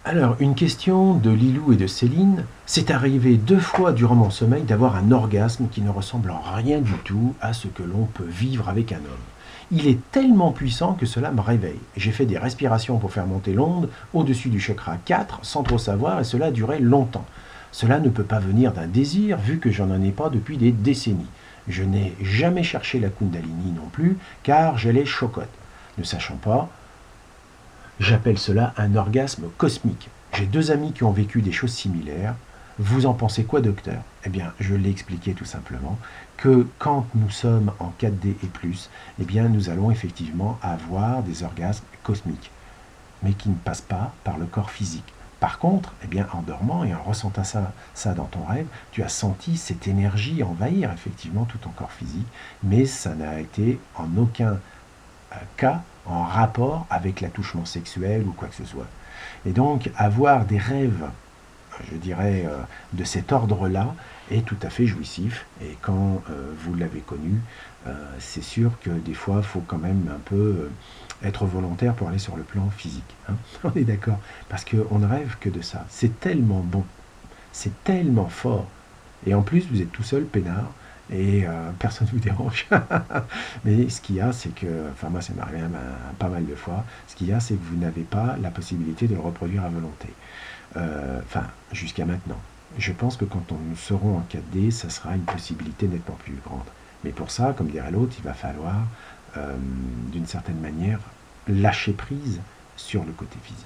Alors, une question de Lilou et de Céline. C'est arrivé 2 fois durant mon sommeil d'avoir un orgasme qui ne ressemble en rien du tout à ce que l'on peut vivre avec un homme. Il est tellement puissant que cela me réveille. J'ai fait des respirations pour faire monter l'onde au-dessus du chakra 4 sans trop savoir et cela a duré longtemps. Cela ne peut pas venir d'un désir vu que j'en ai pas depuis des décennies. Je n'ai jamais cherché la Kundalini non plus car je les chocotte. Ne sachant pas, j'appelle cela un orgasme cosmique. J'ai 2 amis qui ont vécu des choses similaires. Vous en pensez quoi, docteur? Eh bien, je l'ai expliqué tout simplement que quand nous sommes en 4D et plus, eh bien, nous allons effectivement avoir des orgasmes cosmiques, mais qui ne passent pas par le corps physique. Par contre, eh bien, en dormant et en ressentant ça dans ton rêve, tu as senti cette énergie envahir effectivement tout ton corps physique, mais ça n'a été en aucun cas en rapport avec l'attouchement sexuel ou quoi que ce soit. Et donc, avoir des rêves, je dirais, de cet ordre-là est tout à fait jouissif. Et quand vous l'avez connu, c'est sûr que des fois, il faut quand même un peu être volontaire pour aller sur le plan physique. Hein. On est d'accord. Parce qu'on ne rêve que de ça. C'est tellement bon. C'est tellement fort. Et en plus, vous êtes tout seul, peinard, et personne ne vous dérange. Mais ce qu'il y a, c'est que, enfin moi ça m'est arrivé pas mal de fois, ce qu'il y a, c'est que vous n'avez pas la possibilité de le reproduire à volonté. Enfin, jusqu'à maintenant. Je pense que quand nous serons en 4D, ça sera une possibilité nettement plus grande. Mais pour ça, comme dirait l'autre, il va falloir, d'une certaine manière, lâcher prise sur le côté physique.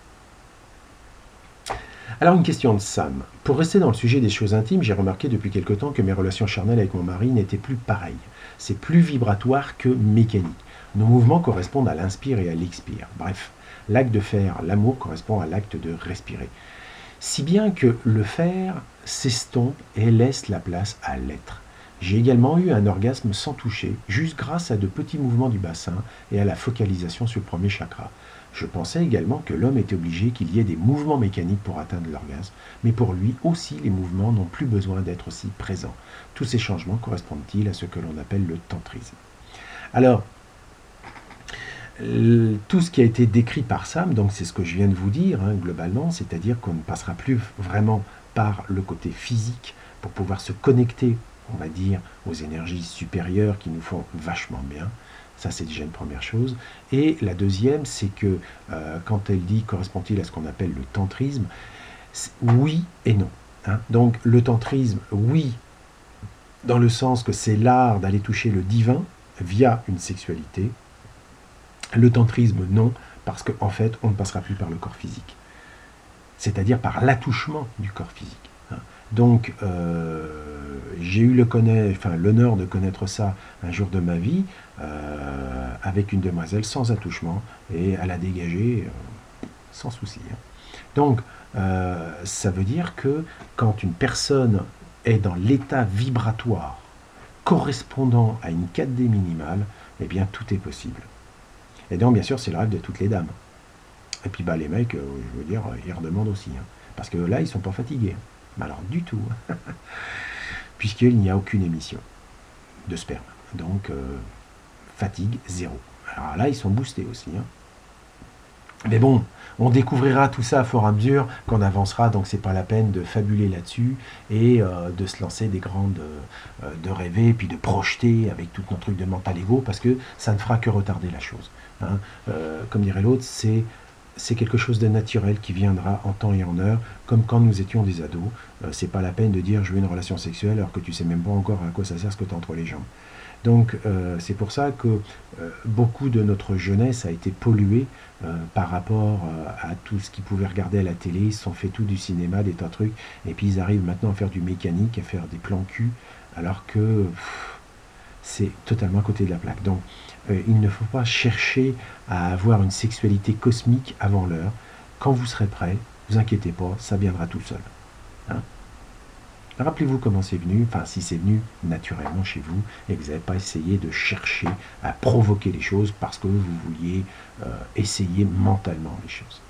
Alors une question de Sam. Pour rester dans le sujet des choses intimes, j'ai remarqué depuis quelque temps que mes relations charnelles avec mon mari n'étaient plus pareilles. C'est plus vibratoire que mécanique. Nos mouvements correspondent à l'inspire et à l'expire. Bref, l'acte de faire l'amour correspond à l'acte de respirer. Si bien que le faire s'estompe et laisse la place à l'être. J'ai également eu un orgasme sans toucher, juste grâce à de petits mouvements du bassin et à la focalisation sur le premier chakra. Je pensais également que l'homme était obligé qu'il y ait des mouvements mécaniques pour atteindre l'orgasme, mais pour lui aussi les mouvements n'ont plus besoin d'être aussi présents. Tous ces changements correspondent-ils à ce que l'on appelle le tantrisme? Alors, tout ce qui a été décrit par Sam, donc c'est ce que je viens de vous dire, hein, globalement, c'est-à-dire qu'on ne passera plus vraiment par le côté physique pour pouvoir se connecter, on va dire, aux énergies supérieures qui nous font vachement bien. Ça, c'est déjà une première chose. Et la deuxième, c'est que quand elle dit correspond-il à ce qu'on appelle le tantrisme, oui et non. Hein. Donc, le tantrisme, oui, dans le sens que c'est l'art d'aller toucher le divin via une sexualité. Le tantrisme, non, parce qu'en fait, on ne passera plus par le corps physique. C'est-à-dire par l'attouchement du corps physique. Hein. Donc, j'ai eu l'honneur de connaître ça un jour de ma vie, avec une demoiselle sans attouchement, et elle a dégagé sans souci. Hein. Donc, ça veut dire que quand une personne est dans l'état vibratoire correspondant à une 4D minimale, eh bien, tout est possible. Et donc, bien sûr, c'est le rêve de toutes les dames. Et puis, les mecs, je veux dire, ils redemandent aussi. Hein, parce que là, ils ne sont pas fatigués. Mais alors, du tout. Puisqu'il n'y a aucune émission de sperme. Donc, fatigue, zéro. Alors là, ils sont boostés aussi. Hein. Mais bon, on découvrira tout ça à fur et à mesure qu'on avancera, donc c'est pas la peine de fabuler là-dessus et de se lancer des grandes, de rêver, puis de projeter avec tout notre truc de mental ego, parce que ça ne fera que retarder la chose. Hein. Comme dirait l'autre, c'est quelque chose de naturel qui viendra en temps et en heure, comme quand nous étions des ados. C'est pas la peine de dire je veux une relation sexuelle alors que tu sais même pas encore à quoi ça sert ce que tu as entre les jambes. Donc c'est pour ça que beaucoup de notre jeunesse a été polluée par rapport à tout ce qu'ils pouvaient regarder à la télé. Ils se sont fait tout du cinéma, des tas de trucs, et puis ils arrivent maintenant à faire du mécanique, à faire des plans cul, alors que c'est totalement à côté de la plaque. Donc il ne faut pas chercher à avoir une sexualité cosmique avant l'heure. Quand vous serez prêt, vous inquiétez pas, ça viendra tout seul. Hein. Rappelez-vous comment c'est venu, enfin si c'est venu naturellement chez vous, et que vous n'avez pas essayé de chercher à provoquer les choses parce que vous vouliez essayer mentalement les choses.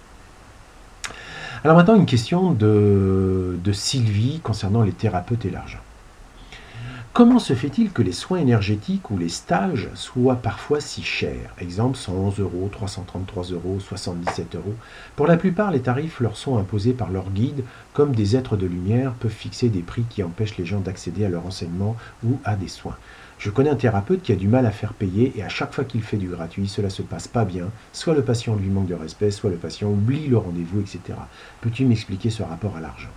Alors maintenant une question de Sylvie concernant les thérapeutes et l'argent. Comment se fait-il que les soins énergétiques ou les stages soient parfois si chers? Exemple 111 euros, 333 euros, 77 euros. Pour la plupart, les tarifs leur sont imposés par leurs guides, comme des êtres de lumière peuvent fixer des prix qui empêchent les gens d'accéder à leur enseignement ou à des soins. Je connais un thérapeute qui a du mal à faire payer et à chaque fois qu'il fait du gratuit, cela se passe pas bien. Soit le patient lui manque de respect, soit le patient oublie le rendez-vous, etc. Peux-tu m'expliquer ce rapport à l'argent?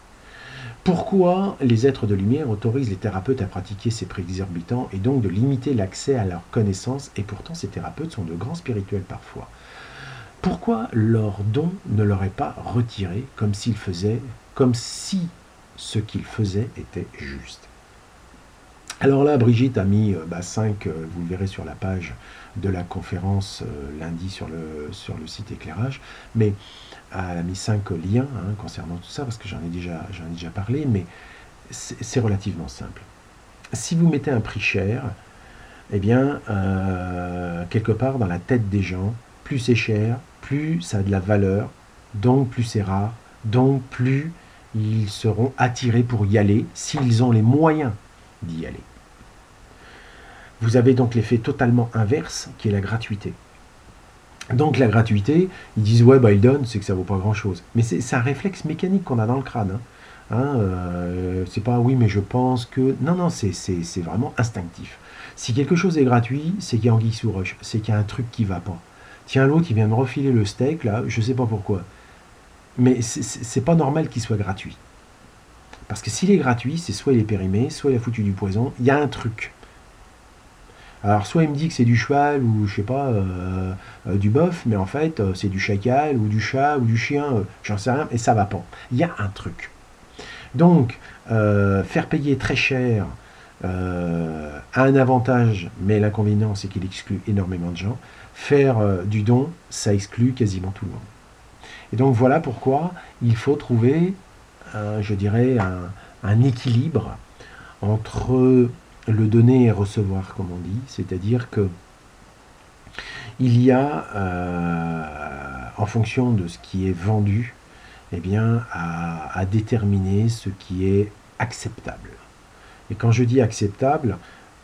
Pourquoi les êtres de lumière autorisent les thérapeutes à pratiquer ces prix exorbitants et donc de limiter l'accès à leurs connaissances, et pourtant ces thérapeutes sont de grands spirituels parfois? Pourquoi leur don ne leur est pas retiré comme si ce qu'ils faisaient était juste? Alors là, Brigitte a mis 5, vous le verrez sur la page de la conférence lundi sur le site éclairage, mais elle a mis 5 liens concernant tout ça, parce que j'en ai déjà parlé, mais c'est relativement simple. Si vous mettez un prix cher, eh bien, quelque part dans la tête des gens, plus c'est cher, plus ça a de la valeur, donc plus c'est rare, donc plus ils seront attirés pour y aller, s'ils ont les moyens d'y aller. Vous avez donc l'effet totalement inverse, qui est la gratuité. Donc la gratuité, ils disent ouais ils donnent, c'est que ça vaut pas grand chose. Mais c'est un réflexe mécanique qu'on a dans le crâne. C'est pas oui mais je pense que... Non, c'est vraiment instinctif. Si quelque chose est gratuit, c'est qu'il y a anguille sous roche, c'est qu'il y a un truc qui va pas. Tiens, l'autre il vient me refiler le steak là, je sais pas pourquoi. Mais c'est pas normal qu'il soit gratuit. Parce que s'il est gratuit, c'est soit il est périmé, soit il a foutu du poison, il y a un truc. Alors soit il me dit que c'est du cheval ou je sais pas du bœuf, mais en fait c'est du chacal ou du chat ou du chien, j'en sais rien, et ça va pas. Il y a un truc. Donc faire payer très cher a un avantage, mais l'inconvénient c'est qu'il exclut énormément de gens. Faire du don, ça exclut quasiment tout le monde. Et donc voilà pourquoi il faut trouver, je dirais, un équilibre entre le donner et recevoir, comme on dit, c'est-à-dire que il y a, en fonction de ce qui est vendu, eh bien, à déterminer ce qui est acceptable. Et quand je dis acceptable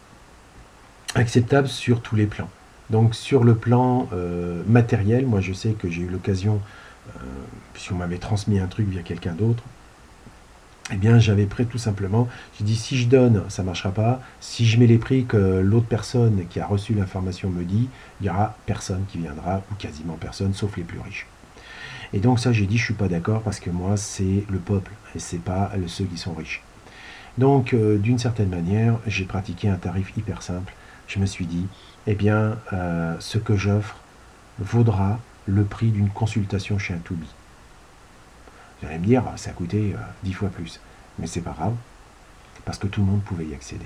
sur tous les plans. Donc sur le plan matériel, moi je sais que j'ai eu l'occasion, puisqu'on m'avait transmis un truc via quelqu'un d'autre, eh bien j'avais pris tout simplement, j'ai dit si je donne, ça ne marchera pas, si je mets les prix que l'autre personne qui a reçu l'information me dit, il n'y aura personne qui viendra, ou quasiment personne, sauf les plus riches. Et donc ça j'ai dit je ne suis pas d'accord parce que moi c'est le peuple, et c'est pas ceux qui sont riches. Donc d'une certaine manière, j'ai pratiqué un tarif hyper simple, je me suis dit, eh bien ce que j'offre vaudra le prix d'une consultation chez un to-be. Vous allez me dire, ça a coûté 10 fois plus. Mais c'est pas grave, parce que tout le monde pouvait y accéder.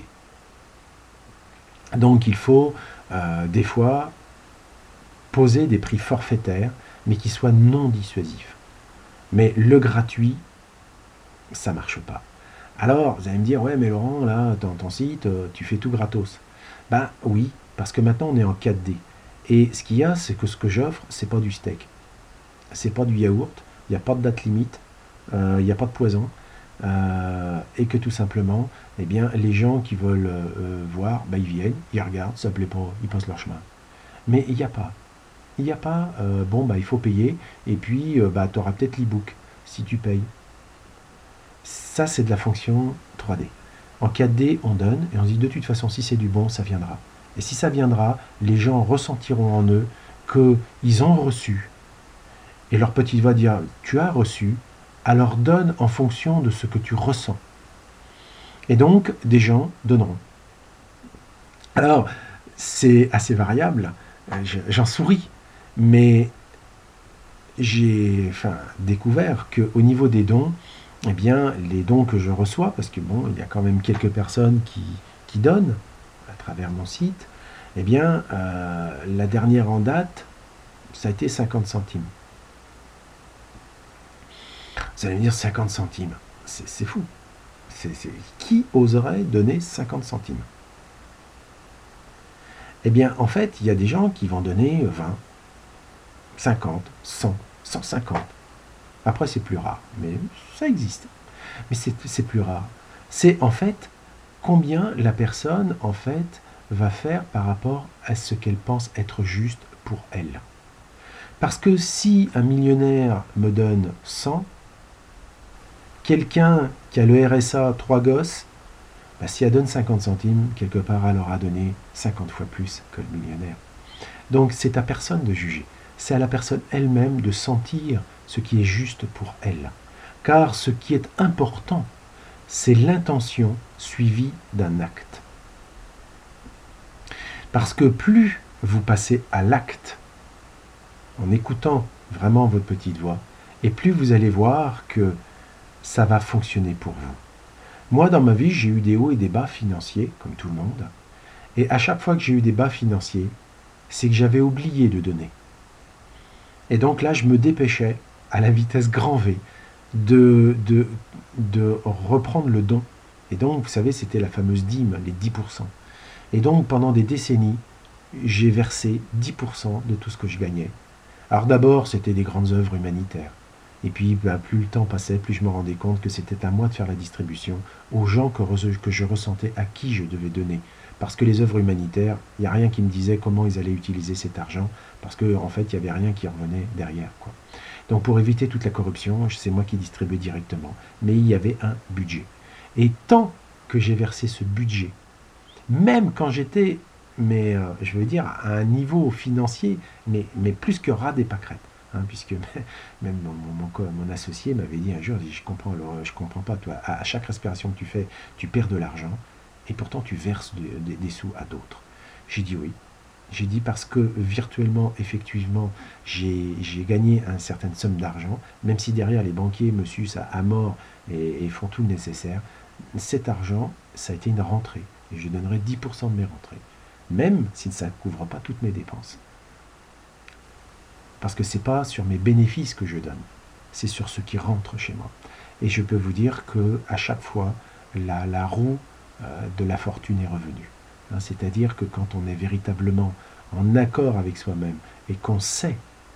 Donc il faut, des fois, poser des prix forfaitaires, mais qui soient non dissuasifs. Mais le gratuit, ça marche pas. Alors, vous allez me dire, ouais, mais Laurent, là, dans ton site, tu fais tout gratos. Ben oui, parce que maintenant on est en 4D. Et ce qu'il y a, c'est que ce que j'offre, c'est pas du steak. C'est pas du yaourt, il n'y a pas de date limite, il n'y a pas de poison, et que tout simplement, eh bien, les gens qui veulent voir, ils viennent, ils regardent, ça ne plaît pas, ils passent leur chemin. Mais il n'y a pas. Il n'y a pas, il faut payer, et puis tu auras peut-être l'e-book, si tu payes. Ça, c'est de la fonction 3D. En 4D, on donne, et on se dit, de toute façon, si c'est du bon, ça viendra. Et si ça viendra, les gens ressentiront en eux qu'ils ont reçu. Et leur petite voix dira, tu as reçu, alors donne en fonction de ce que tu ressens. Et donc, des gens donneront. Alors, c'est assez variable, j'en souris, mais j'ai découvert qu'au niveau des dons, eh bien, les dons que je reçois, parce que bon, il y a quand même quelques personnes qui donnent à travers mon site, eh bien, la dernière en date, ça a été 50 centimes. Vous allez me dire 50 centimes. C'est fou. Qui oserait donner 50 centimes? Eh bien, en fait, il y a des gens qui vont donner 20, 50, 100, 150. Après, c'est plus rare. Mais ça existe. Mais c'est plus rare. C'est en fait combien la personne, en fait, va faire par rapport à ce qu'elle pense être juste pour elle. Parce que si un millionnaire me donne 100, quelqu'un qui a le RSA, 3 gosses, bah, si elle donne 50 centimes, quelque part, elle aura donné 50 fois plus que le millionnaire. Donc c'est à personne de juger. C'est à la personne elle-même de sentir ce qui est juste pour elle. Car ce qui est important, c'est l'intention suivie d'un acte. Parce que plus vous passez à l'acte, en écoutant vraiment votre petite voix, et plus vous allez voir que ça va fonctionner pour vous. Moi, dans ma vie, j'ai eu des hauts et des bas financiers, comme tout le monde. Et à chaque fois que j'ai eu des bas financiers, c'est que j'avais oublié de donner. Et donc là, je me dépêchais, à la vitesse grand V, de reprendre le don. Et donc, vous savez, c'était la fameuse dîme, les 10%. Et donc, pendant des décennies, j'ai versé 10% de tout ce que je gagnais. Alors d'abord, c'était des grandes œuvres humanitaires. Et puis, plus le temps passait, plus je me rendais compte que c'était à moi de faire la distribution aux gens que je ressentais, à qui je devais donner. Parce que les œuvres humanitaires, il n'y a rien qui me disait comment ils allaient utiliser cet argent, parce qu'en fait, il n'y avait rien qui revenait derrière, quoi. Donc pour éviter toute la corruption, c'est moi qui distribuais directement. Mais il y avait un budget. Et tant que j'ai versé ce budget, même quand j'étais, je veux dire, à un niveau financier, mais plus que ras des pâquerettes. Hein, puisque même mon associé m'avait dit un jour, il dit, je comprends pas, toi, à chaque respiration que tu fais, tu perds de l'argent, et pourtant tu verses des sous à d'autres. J'ai dit oui. J'ai dit parce que virtuellement, effectivement, j'ai gagné une certaine somme d'argent, même si derrière les banquiers me sucent à mort et font tout le nécessaire, cet argent, ça a été une rentrée, et je donnerai 10% de mes rentrées, même si ça ne couvre pas toutes mes dépenses. Parce que ce n'est pas sur mes bénéfices que je donne, c'est sur ce qui rentre chez moi. Et je peux vous dire qu'à chaque fois, la roue de la fortune est revenue. Hein, c'est-à-dire que quand on est véritablement en accord avec soi-même et qu'on sait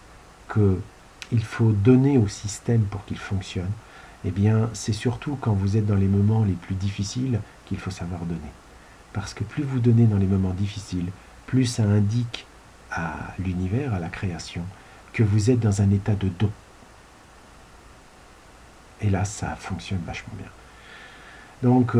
qu'il faut donner au système pour qu'il fonctionne, eh bien, c'est surtout quand vous êtes dans les moments les plus difficiles qu'il faut savoir donner. Parce que plus vous donnez dans les moments difficiles, plus ça indique à l'univers, à la création, que vous êtes dans un état de don. Et là, ça fonctionne vachement bien. Donc,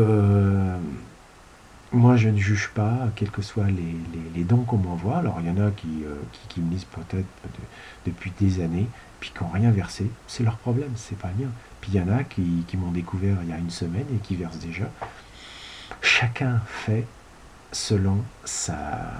moi, je ne juge pas, quels que soient les dons qu'on m'envoie. Alors, il y en a qui me lisent peut-être depuis des années, puis qui n'ont rien versé. C'est leur problème, c'est pas le mien. Puis il y en a qui m'ont découvert il y a une semaine et qui versent déjà. Chacun fait selon sa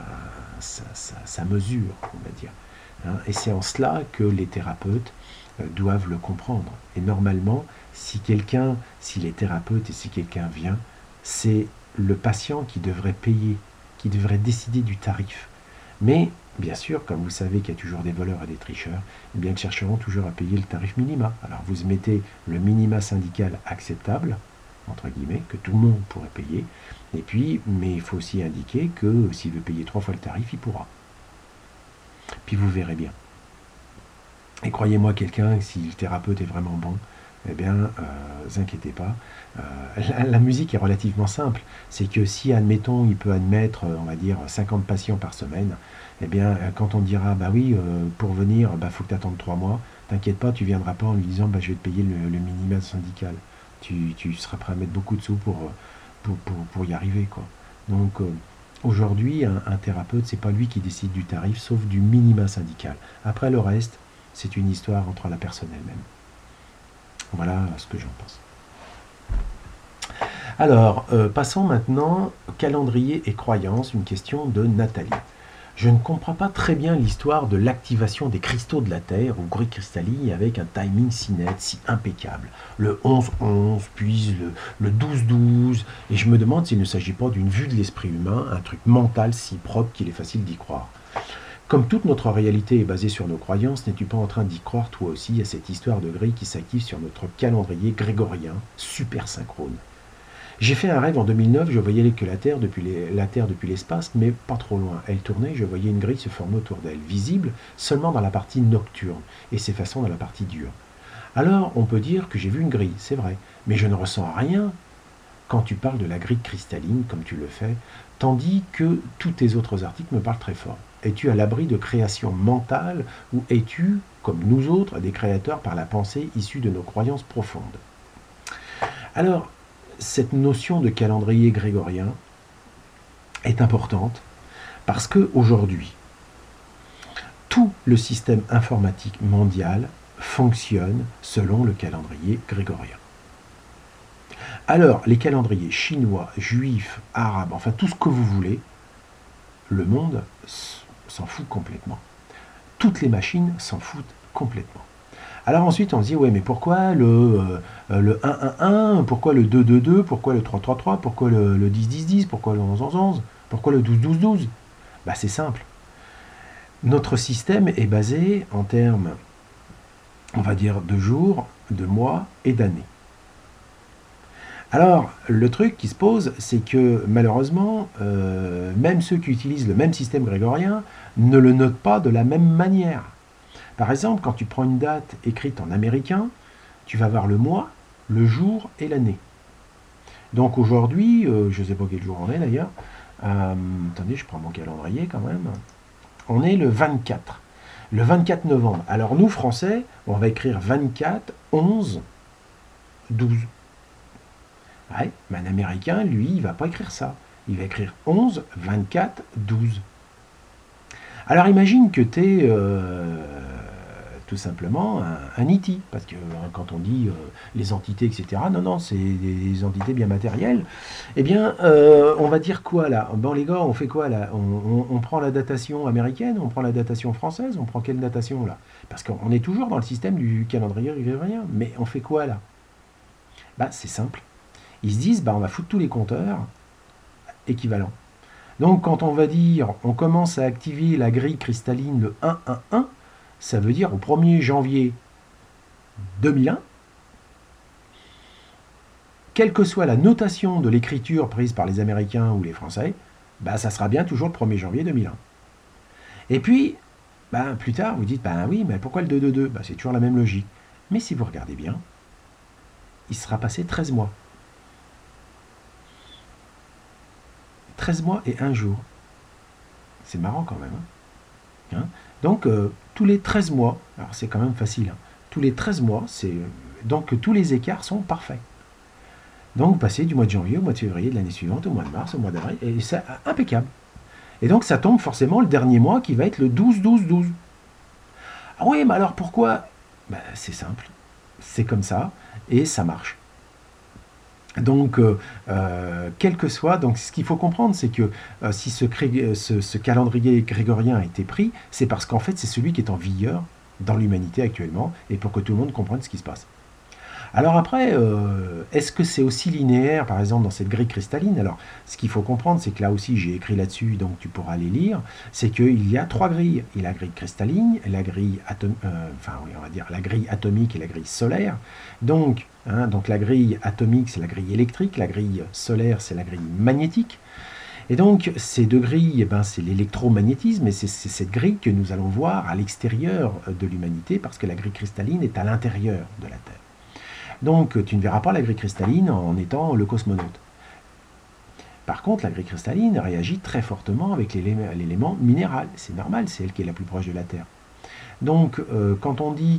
mesure, on va dire. Hein, et c'est en cela que les thérapeutes doivent le comprendre. Et normalement, si les thérapeutes et si quelqu'un vient, c'est le patient qui devrait payer, qui devrait décider du tarif. Mais, bien sûr, comme vous savez qu'il y a toujours des voleurs et des tricheurs, eh bien, ils chercheront toujours à payer le tarif minima. Alors, vous mettez le minima syndical acceptable, entre guillemets, que tout le monde pourrait payer. Et puis, mais il faut aussi indiquer que s'il veut payer 3 fois le tarif, il pourra. Puis vous verrez bien. Et croyez-moi, quelqu'un, si le thérapeute est vraiment bon, eh bien, vous inquiétez pas. La musique est relativement simple. C'est que si, admettons, il peut admettre, on va dire, 50 patients par semaine, eh bien, quand on dira, bah oui, pour venir, bah, faut que tu attendes 3 mois, t'inquiète pas, tu viendras pas en lui disant, bah, je vais te payer le minimum syndical. Tu seras prêt à mettre beaucoup de sous pour y arriver, quoi. Donc, aujourd'hui, un thérapeute, c'est pas lui qui décide du tarif, sauf du minima syndical. Après, le reste, c'est une histoire entre la personne elle-même. Voilà ce que j'en pense. Alors, passons maintenant au calendrier et croyances, une question de Nathalie. Je ne comprends pas très bien l'histoire de l'activation des cristaux de la Terre ou gris cristallis avec un timing si net, si impeccable. Le 11-11, puis le 12-12, et je me demande s'il ne s'agit pas d'une vue de l'esprit humain, un truc mental si propre qu'il est facile d'y croire. Comme toute notre réalité est basée sur nos croyances, n'es-tu pas en train d'y croire toi aussi à cette histoire de grille qui s'active sur notre calendrier grégorien, super synchrone? J'ai fait un rêve en 2009, je voyais que la Terre depuis l'espace, mais pas trop loin. Elle tournait, je voyais une grille se former autour d'elle, visible seulement dans la partie nocturne, et s'effaçant dans la partie diurne. Alors, on peut dire que j'ai vu une grille, c'est vrai, mais je ne ressens rien quand tu parles de la grille cristalline, comme tu le fais, tandis que tous tes autres articles me parlent très fort. Es-tu à l'abri de création mentale ou es-tu, comme nous autres, des créateurs par la pensée issue de nos croyances profondes? Alors, cette notion de calendrier grégorien est importante parce qu'aujourd'hui, tout le système informatique mondial fonctionne selon le calendrier grégorien. Alors, les calendriers chinois, juifs, arabes, enfin tout ce que vous voulez, le monde s'en fout complètement. Toutes les machines s'en foutent complètement. Alors ensuite, on se dit, ouais, mais pourquoi le 1-1-1, pourquoi le 2-2-2, pourquoi le 3-3-3, pourquoi le 10-10-10, pourquoi le 11-11-11, pourquoi le 12-12-12? Bah, c'est simple. Notre système est basé en termes, on va dire, de jours, de mois et d'années. Alors, le truc qui se pose, c'est que malheureusement, même ceux qui utilisent le même système grégorien ne le notent pas de la même manière. Par exemple, quand tu prends une date écrite en américain, tu vas voir le mois, le jour et l'année. Donc aujourd'hui, je ne sais pas quel jour on est d'ailleurs, attendez, je prends mon calendrier quand même, on est le 24. Le 24 novembre. Alors nous, Français, on va écrire 24, 11, 12. Ouais, mais un Américain, lui, il ne va pas écrire ça. Il va écrire 11, 24, 12. Alors imagine que tu es tout simplement un IT, parce que quand on dit les entités, etc., non, c'est des entités bien matérielles. Eh bien, on va dire quoi là? Bon les gars, on fait quoi là? On prend la datation américaine, on prend la datation française, on prend quelle datation là? Parce qu'on est toujours dans le système du calendrier grégorien, mais on fait quoi là? Bah c'est simple. Ils se disent, bah, on va foutre tous les compteurs équivalents. Donc quand on va dire, on commence à activer la grille cristalline le 1-1-1, ça veut dire au 1er janvier 2001, quelle que soit la notation de l'écriture prise par les Américains ou les Français, bah, ça sera bien toujours le 1er janvier 2001. Et puis, bah, plus tard, vous dites, bah oui, mais pourquoi le 2-2-2? Bah, c'est toujours la même logique. Mais si vous regardez bien, il sera passé 13 mois. 13 mois et 1 jour. C'est marrant quand même. Hein. Donc, tous les 13 mois, alors c'est quand même facile, hein, tous les 13 mois, donc tous les écarts sont parfaits. Donc, vous passez du mois de janvier au mois de février de l'année suivante, au mois de mars, au mois d'avril, et c'est impeccable. Et donc, ça tombe forcément le dernier mois qui va être le 12-12-12. Ah oui, mais alors pourquoi? Ben, c'est simple, c'est comme ça, et ça marche. Donc, quel que soit, donc ce qu'il faut comprendre, c'est que si ce calendrier grégorien a été pris, c'est parce qu'en fait, c'est celui qui est en vigueur dans l'humanité actuellement, et pour que tout le monde comprenne ce qui se passe. Alors après, est-ce que c'est aussi linéaire, par exemple, dans cette grille cristalline? Alors, ce qu'il faut comprendre, c'est que là aussi, j'ai écrit là-dessus, donc tu pourras les lire, c'est qu'il y a 3 grilles. Il y a la grille cristalline, la grille on va dire la grille atomique et la grille solaire. Donc la grille atomique, c'est la grille électrique, la grille solaire, c'est la grille magnétique. Et donc, ces deux grilles, c'est l'électromagnétisme, et c'est cette grille que nous allons voir à l'extérieur de l'humanité, parce que la grille cristalline est à l'intérieur de la Terre. Donc, tu ne verras pas la grille cristalline en étant le cosmonaute. Par contre, la grille cristalline réagit très fortement avec l'élément minéral. C'est normal, c'est elle qui est la plus proche de la Terre. Donc, quand on dit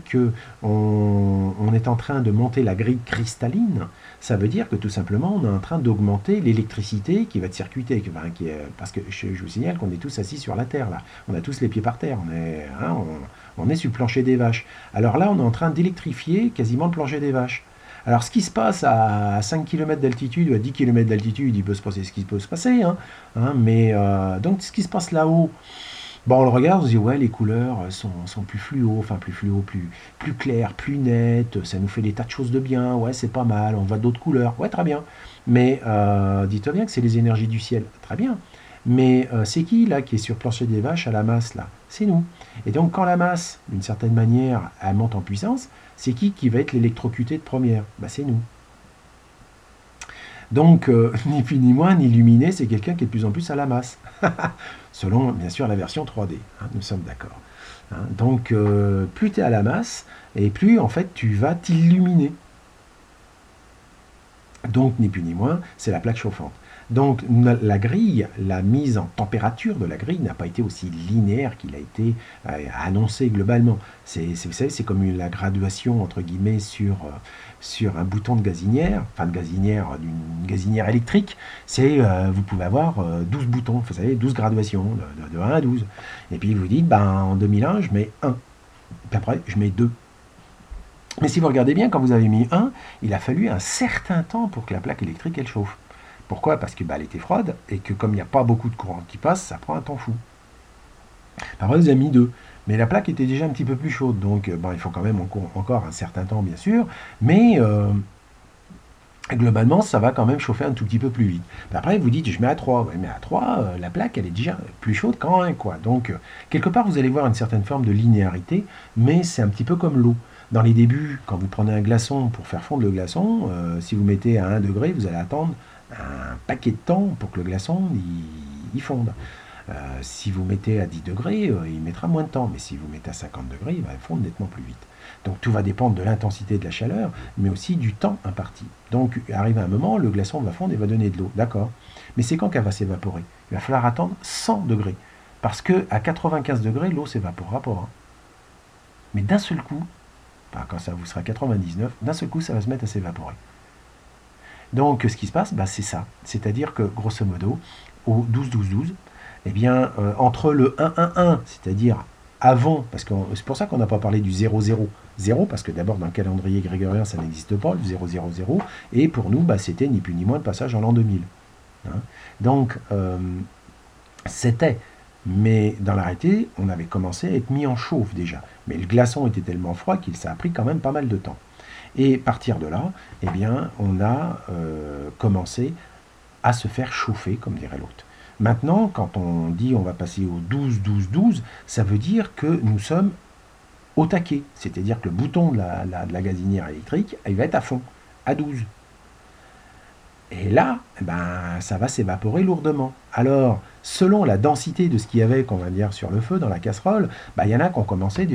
qu'on est en train de monter la grille cristalline, ça veut dire que tout simplement, on est en train d'augmenter l'électricité qui va être circuitée. Parce que je vous signale qu'on est tous assis sur la Terre, là. On a tous les pieds par terre. On est sur le plancher des vaches. Alors là, on est en train d'électrifier quasiment le plancher des vaches. Alors, ce qui se passe à 5 km d'altitude ou à 10 km d'altitude, il peut se passer ce qui peut se passer. Donc, ce qui se passe là-haut, on le regarde, on se dit, ouais, les couleurs sont plus fluo, plus claires, plus nettes, ça nous fait des tas de choses de bien, ouais, c'est pas mal, on voit d'autres couleurs, ouais, très bien. Mais dis-toi bien que c'est les énergies du ciel, très bien. Mais c'est qui, là, qui est sur le plancher des vaches à la masse, là? C'est nous. Et donc, quand la masse, d'une certaine manière, elle monte en puissance, c'est qui va être l'électrocuté de première? C'est nous. Donc, ni plus ni moins, ni illuminé, c'est quelqu'un qui est de plus en plus à la masse. Selon, bien sûr, la version 3D. Nous sommes d'accord. Donc, plus tu es à la masse, et plus, en fait, tu vas t'illuminer. Donc, ni plus ni moins, c'est la plaque chauffante. Donc, la grille, la mise en température de la grille n'a pas été aussi linéaire qu'il a été annoncé globalement. Vous savez, c'est comme la graduation, entre guillemets, sur un bouton de gazinière, enfin d'une gazinière électrique. Vous pouvez avoir 12 boutons, vous savez, 12 graduations, de 1 à 12. Et puis, vous dites, ben, en 2001, je mets 1. Puis après, je mets 2. Mais si vous regardez bien, quand vous avez mis 1, il a fallu un certain temps pour que la plaque électrique, elle chauffe. Pourquoi? Parce que elle était froide, et que comme il n'y a pas beaucoup de courant qui passe, ça prend un temps fou. Après, vous avez mis 2. Mais la plaque était déjà un petit peu plus chaude, donc il faut quand même encore un certain temps, bien sûr, mais globalement, ça va quand même chauffer un tout petit peu plus vite. Puis après, vous dites, je mets à 3. Ouais, mais à 3, la plaque, elle est déjà plus chaude qu'en 1, quoi. Donc, quelque part, vous allez voir une certaine forme de linéarité, mais c'est un petit peu comme l'eau. Dans les débuts, quand vous prenez un glaçon pour faire fondre le glaçon, si vous mettez à 1 degré, vous allez attendre un paquet de temps pour que le glaçon il fonde. Si vous mettez à 10 degrés, il mettra moins de temps, mais si vous mettez à 50 degrés, il va fondre nettement plus vite. Donc tout va dépendre de l'intensité de la chaleur, mais aussi du temps imparti. Donc arrive un moment, le glaçon va fondre et va donner de l'eau, d'accord. Mais c'est quand qu'elle va s'évaporer? Il va falloir attendre 100 degrés, parce qu'à 95 degrés, l'eau s'évaporera pas. Hein. Mais d'un seul coup, quand ça vous sera 99, d'un seul coup, ça va se mettre à s'évaporer. Donc ce qui se passe, c'est ça. C'est-à-dire que, grosso modo, au 12-12-12, eh bien, entre le 1-1-1, c'est-à-dire avant, parce que c'est pour ça qu'on n'a pas parlé du 0-0. 0, parce que d'abord, dans le calendrier grégorien, ça n'existe pas, le 0-0-0, et pour nous, c'était ni plus ni moins le passage en l'an 2000. Hein. Donc, c'était, mais dans la réalité, on avait commencé à être mis en chauffe déjà. Mais le glaçon était tellement froid qu'il ça a pris quand même pas mal de temps. Et à partir de là, eh bien, on a commencé à se faire chauffer, comme dirait l'autre. Maintenant, quand on dit on va passer au 12-12-12, ça veut dire que nous sommes au taquet. C'est-à-dire que le bouton de la gazinière électrique, il va être à fond, à 12. Et là, ça va s'évaporer lourdement. Alors, selon la densité de ce qu'il y avait, qu'on va dire, sur le feu, dans la casserole, il y en a qui ont commencé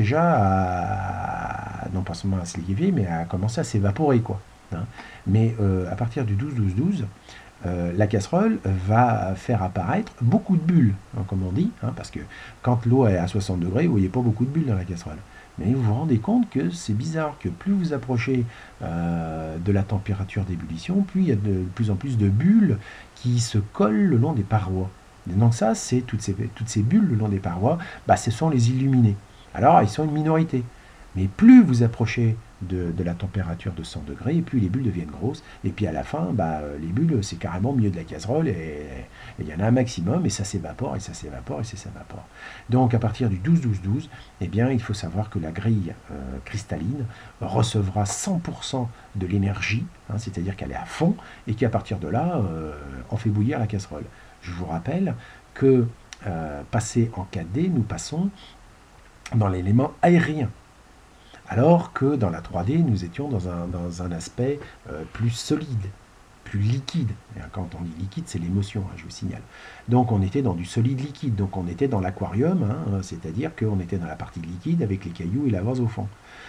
déjà non pas seulement à se liquéfier, mais à commencer à s'évaporer, quoi. Hein. Mais à partir du 12-12-12, la casserole va faire apparaître beaucoup de bulles, hein, comme on dit, hein, parce que quand l'eau est à 60 degrés, vous voyez pas beaucoup de bulles dans la casserole. Mais vous vous rendez compte que c'est bizarre, que plus vous approchez de la température d'ébullition, plus il y a de plus en plus de bulles qui se collent le long des parois. Et donc ça, c'est toutes ces bulles le long des parois, ce sont les illuminés. Alors, ils sont une minorité. Mais plus vous approchez de la température de 100 degrés, et plus les bulles deviennent grosses. Et puis à la fin, les bulles, c'est carrément au milieu de la casserole, et il y en a un maximum, et ça s'évapore, et ça s'évapore, et ça s'évapore. Donc à partir du 12-12-12, eh bien, il faut savoir que la grille cristalline recevra 100% de l'énergie, hein, c'est-à-dire qu'elle est à fond, et qu'à partir de là, on fait bouillir la casserole. Je vous rappelle que, passé en 4D, nous passons dans l'élément aérien. Alors que dans la 3D, nous étions dans un aspect plus solide, plus liquide. Et quand on dit liquide, c'est l'émotion, hein, je vous signale. Donc on était dans du solide liquide, donc on était dans l'aquarium, hein, c'est-à-dire qu'on était dans la partie liquide avec les cailloux et la vase au fond.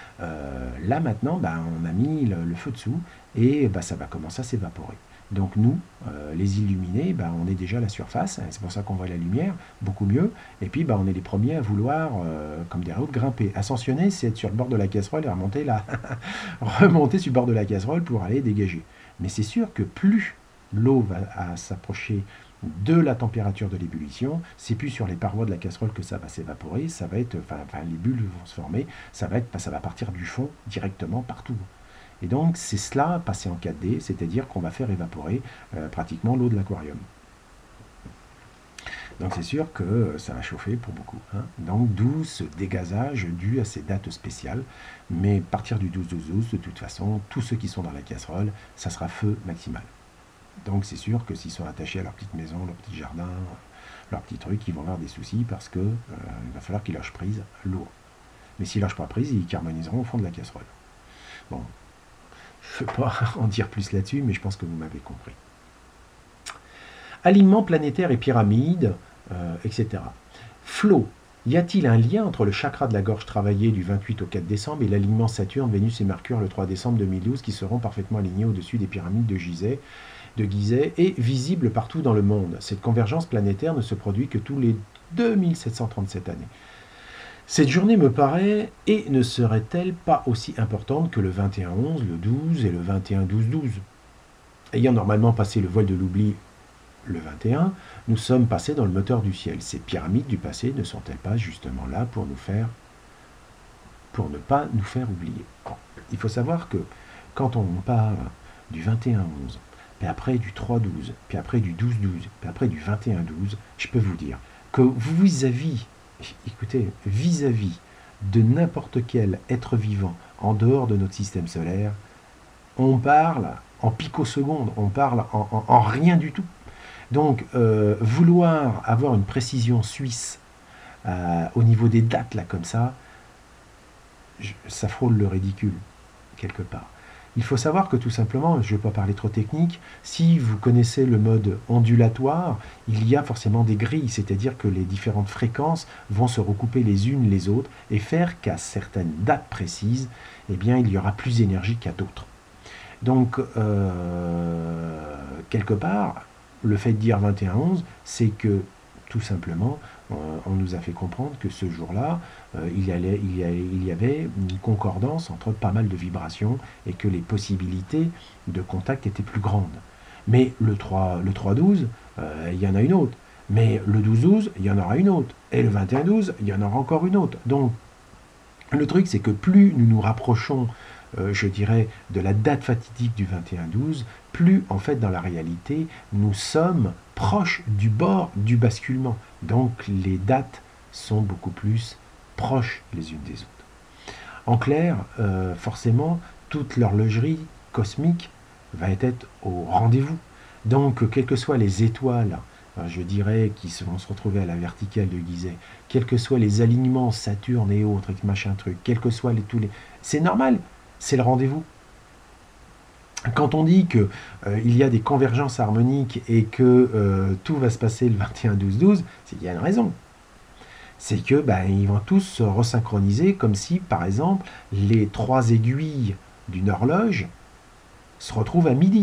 Là maintenant, on a mis le feu dessous et ça va commencer à s'évaporer. Donc nous, les illuminés, on est déjà à la surface, hein, c'est pour ça qu'on voit la lumière, beaucoup mieux, et puis on est les premiers à vouloir, comme des autres, grimper. Ascensionner, c'est être sur le bord de la casserole et remonter remonter sur le bord de la casserole pour aller dégager. Mais c'est sûr que plus l'eau va s'approcher de la température de l'ébullition, c'est plus sur les parois de la casserole que ça va s'évaporer, ça va être, les bulles vont se former, ça va partir du fond directement partout. Et donc, c'est cela passé en 4D, c'est-à-dire qu'on va faire évaporer pratiquement l'eau de l'aquarium. Donc, c'est sûr que ça va chauffer pour beaucoup. Hein. Donc, d'où ce dégazage dû à ces dates spéciales. Mais à partir du 12-12-12, de toute façon, tous ceux qui sont dans la casserole, ça sera feu maximal. Donc, c'est sûr que s'ils sont attachés à leur petite maison, leur petit jardin, leur petit truc, ils vont avoir des soucis parce qu'il va falloir qu'ils lâchent prise l'eau. Mais s'ils ne lâchent pas prise, ils carboniseront au fond de la casserole. Bon. Je ne vais pas en dire plus là-dessus, mais je pense que vous m'avez compris. Alignement planétaire et pyramide, etc. Flots, Y a-t-il un lien entre le chakra de la gorge travaillé du 28 au 4 décembre et l'alignement Saturne, Vénus et Mercure le 3 décembre 2012 qui seront parfaitement alignés au-dessus des pyramides de Gizeh et visibles partout dans le monde? Cette convergence planétaire ne se produit que tous les 2737 années. Cette journée me paraît et ne serait-elle pas aussi importante que le 21-11, le 12 et le 21-12-12? Ayant normalement passé le voile de l'oubli le 21, nous sommes passés dans le moteur du ciel. Ces pyramides du passé ne sont-elles pas justement là pour ne pas nous faire oublier? Bon, il faut savoir que quand on parle du 21-11, puis après du 3-12, puis après du 12-12, puis après du 21-12, je peux vous dire que vis-à-vis de n'importe quel être vivant en dehors de notre système solaire, on parle en picosecondes, on parle en rien du tout. Donc, vouloir avoir une précision suisse au niveau des dates, là, comme ça frôle le ridicule, quelque part. Il faut savoir que tout simplement, je ne vais pas parler trop technique, si vous connaissez le mode ondulatoire, il y a forcément des grilles, c'est-à-dire que les différentes fréquences vont se recouper les unes les autres et faire qu'à certaines dates précises, eh bien, il y aura plus d'énergie qu'à d'autres. Donc, quelque part, le fait de dire 21-11, c'est que tout simplement, on nous a fait comprendre que ce jour-là, il y avait une concordance entre pas mal de vibrations et que les possibilités de contact étaient plus grandes. Mais le 3-12, il y en a une autre. Mais le 12-12, il y en aura une autre. Et le 21-12, il y en aura encore une autre. Donc, le truc, c'est que plus nous nous rapprochons, je dirais, de la date fatidique du 21-12, plus, en fait, dans la réalité, nous sommes proches du bord du basculement. Donc, les dates sont beaucoup plus proches les unes des autres. En clair, forcément, toute l'horlogerie cosmique va être au rendez-vous. Donc, quelles que soient les étoiles, je dirais, qui vont se retrouver à la verticale de Gizeh, quels que soient les alignements Saturne et autres, machin truc, quels que soient tous les... C'est normal, c'est le rendez-vous. Quand on dit qu'il y a des convergences harmoniques et que tout va se passer le 21-12-12, il y a une raison. C'est que ils vont tous se resynchroniser comme si, par exemple, les 3 aiguilles d'une horloge se retrouvent à midi.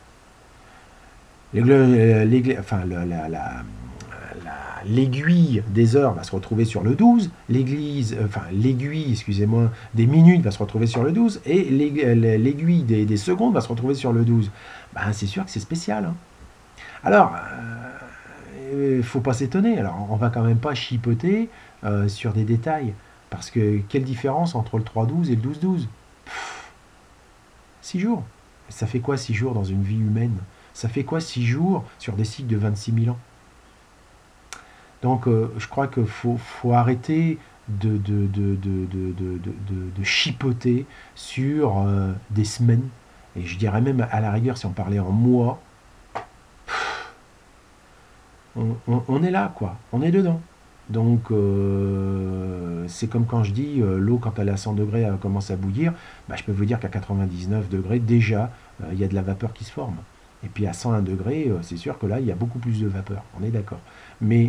L'aiguille des heures va se retrouver sur le 12, l'aiguille, excusez-moi, des minutes va se retrouver sur le 12, et l'aiguille des secondes va se retrouver sur le 12. C'est sûr que c'est spécial. Hein. Alors, il ne faut pas s'étonner. Alors, on va quand même pas chipoter sur des détails, parce que quelle différence entre le 3-12 et le 12-12 ? 6 jours. Ça fait quoi 6 jours dans une vie humaine ? Ça fait quoi 6 jours sur des cycles de 26 000 ans ? Donc, je crois qu'il faut arrêter de chipoter sur des semaines. Et je dirais même, à la rigueur, si on parlait en mois, on est là, quoi. On est dedans. Donc, c'est comme quand je dis, l'eau, quand elle est à 100 degrés, elle commence à bouillir. Je peux vous dire qu'à 99 degrés, déjà, il y a de la vapeur qui se forme. Et puis à 101 degrés, c'est sûr que là, il y a beaucoup plus de vapeur. On est d'accord. Mais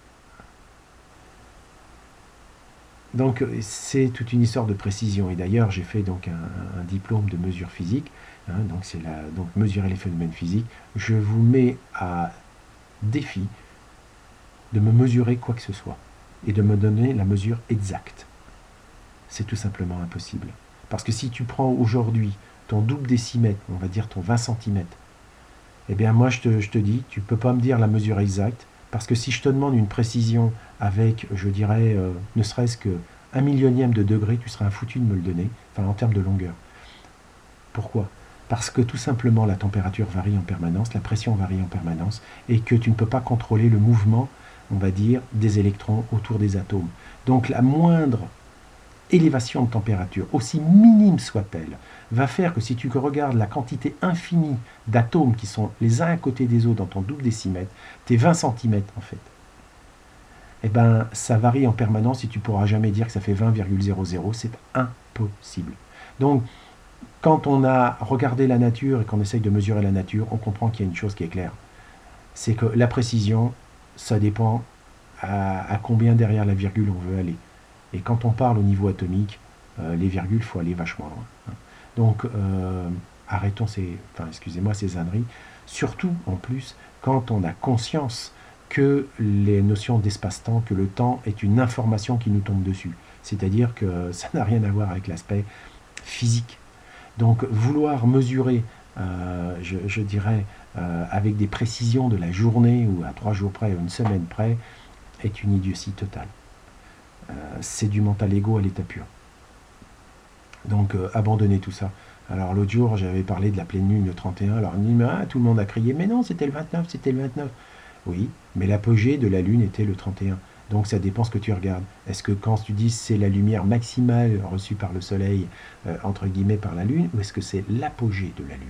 donc, c'est toute une histoire de précision. Et d'ailleurs, j'ai fait donc un diplôme de mesure physique. Hein, donc, c'est donc mesurer les phénomènes physiques. Je vous mets à défi de me mesurer quoi que ce soit et de me donner la mesure exacte. C'est tout simplement impossible. Parce que si tu prends aujourd'hui ton double décimètre, on va dire ton 20 cm, eh bien moi je te dis, tu ne peux pas me dire la mesure exacte, parce que si je te demande une précision avec, je dirais, ne serait-ce que 1/1000 de degré, tu seras foutu de me le donner, en termes de longueur. Pourquoi ? Parce que tout simplement la température varie en permanence, la pression varie en permanence, et que tu ne peux pas contrôler le mouvement, on va dire, des électrons autour des atomes. Donc la moindre élévation de température, aussi minime soit-elle, va faire que si tu regardes la quantité infinie d'atomes qui sont les uns à côté des autres dans ton double décimètre, tes 20 cm en fait, ça varie en permanence et tu ne pourras jamais dire que ça fait 20,00, c'est impossible. Donc, quand on a regardé la nature et qu'on essaye de mesurer la nature, on comprend qu'il y a une chose qui est claire. C'est que la précision, ça dépend à combien derrière la virgule on veut aller. Et quand on parle au niveau atomique, les virgules, il faut aller vachement loin. Hein. Donc, arrêtons excusez-moi, ces âneries. Surtout, en plus, quand on a conscience que les notions d'espace-temps, que le temps est une information qui nous tombe dessus. C'est-à-dire que ça n'a rien à voir avec l'aspect physique. Donc, vouloir mesurer, je dirais, avec des précisions de la journée, ou à 3 jours près, ou une semaine près, est une idiotie totale. C'est du mental ego à l'état pur. Donc, abandonnez tout ça. Alors, l'autre jour, j'avais parlé de la pleine lune le 31. Alors, tout le monde a crié, mais non, c'était le 29, c'était le 29. Oui, mais l'apogée de la lune était le 31. Donc, ça dépend ce que tu regardes. Est-ce que quand tu dis c'est la lumière maximale reçue par le soleil, entre guillemets par la lune, ou est-ce que c'est l'apogée de la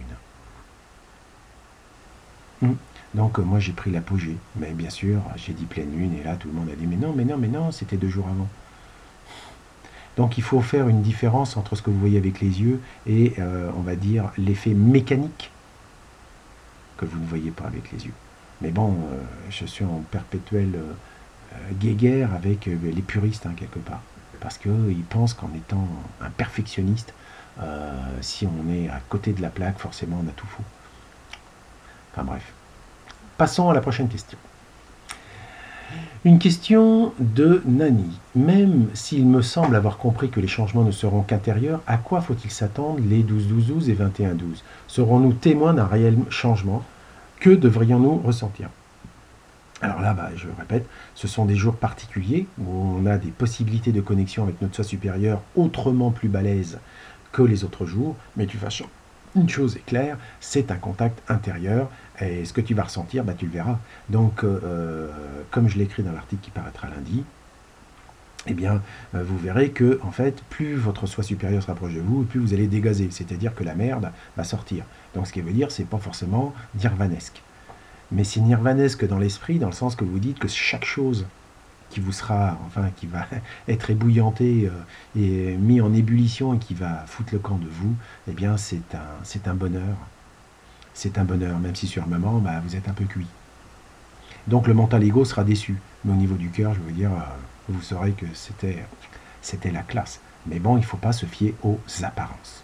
lune? Donc, moi, j'ai pris l'apogée. Mais bien sûr, j'ai dit pleine lune, et là, tout le monde a dit, mais non, mais non, mais non, c'était 2 jours avant. Donc il faut faire une différence entre ce que vous voyez avec les yeux et, on va dire, l'effet mécanique que vous ne voyez pas avec les yeux. Mais bon, je suis en perpétuelle guéguerre avec les puristes, hein, quelque part. Parce qu'ils pensent qu'en étant un perfectionniste, si on est à côté de la plaque, forcément on a tout faux. Enfin bref. Passons à la prochaine question. Une question de Nani. Même s'il me semble avoir compris que les changements ne seront qu'intérieurs, à quoi faut-il s'attendre les 12-12-12 et 21-12? Serons-nous témoins d'un réel changement? Que devrions-nous ressentir? Alors là, je répète, ce sont des jours particuliers où on a des possibilités de connexion avec notre soi supérieur autrement plus balèzes que les autres jours, mais de toute façon, une chose est claire, c'est un contact intérieur, et ce que tu vas ressentir, tu le verras. Donc, comme je l'ai écrit dans l'article qui paraîtra lundi, eh bien, vous verrez que, en fait, plus votre soi supérieur se rapproche de vous, plus vous allez dégazer, c'est-à-dire que la merde va sortir. Donc, ce qui veut dire, c'est pas forcément nirvanesque. Mais c'est nirvanesque dans l'esprit, dans le sens que vous dites que chaque chose qui vous sera, qui va être ébouillanté et mis en ébullition et qui va foutre le camp de vous, eh bien c'est un bonheur. C'est un bonheur, même si sur le moment, vous êtes un peu cuit. Donc le mental ego sera déçu. Mais au niveau du cœur, je veux dire, vous saurez que c'était la classe. Mais bon, il ne faut pas se fier aux apparences.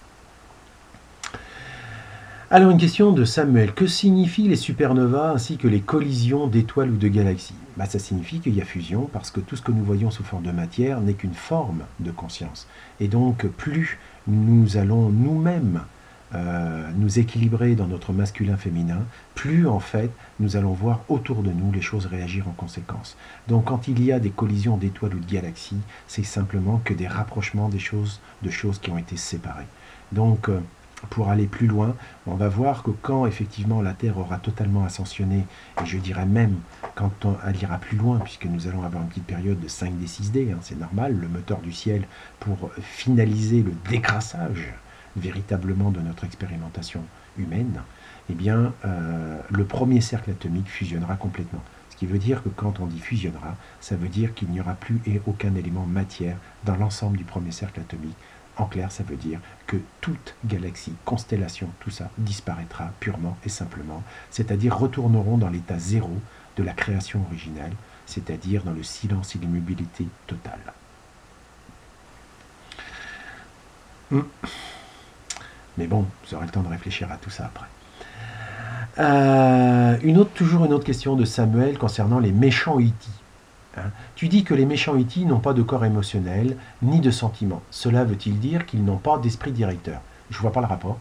Alors une question de Samuel. Que signifient les supernovas ainsi que les collisions d'étoiles ou de galaxies? Ça signifie qu'il y a fusion parce que tout ce que nous voyons sous forme de matière n'est qu'une forme de conscience. Et donc plus nous allons nous-mêmes nous équilibrer dans notre masculin-féminin, plus en fait nous allons voir autour de nous les choses réagir en conséquence. Donc quand il y a des collisions d'étoiles ou de galaxies, c'est simplement que des rapprochements de choses qui ont été séparées. Donc pour aller plus loin, on va voir que quand effectivement la Terre aura totalement ascensionné, et je dirais même quand elle ira plus loin, puisque nous allons avoir une petite période de 5D, 6D, c'est normal, le moteur du ciel pour finaliser le décrassage véritablement de notre expérimentation humaine, eh bien le premier cercle atomique fusionnera complètement. Ce qui veut dire que quand on dit fusionnera, ça veut dire qu'il n'y aura plus aucun élément matière dans l'ensemble du premier cercle atomique. En clair, ça veut dire que toute galaxie, constellation, tout ça disparaîtra purement et simplement, c'est-à-dire retourneront dans l'état zéro de la création originelle, c'est-à-dire dans le silence et l'immobilité totale. Mais bon, vous aurez le temps de réfléchir à tout ça après. Toujours une autre question de Samuel concernant les méchants E.T. Tu dis que les méchants E.T. n'ont pas de corps émotionnel, ni de sentiments. Cela veut-il dire qu'ils n'ont pas d'esprit directeur? Je ne vois pas le rapport.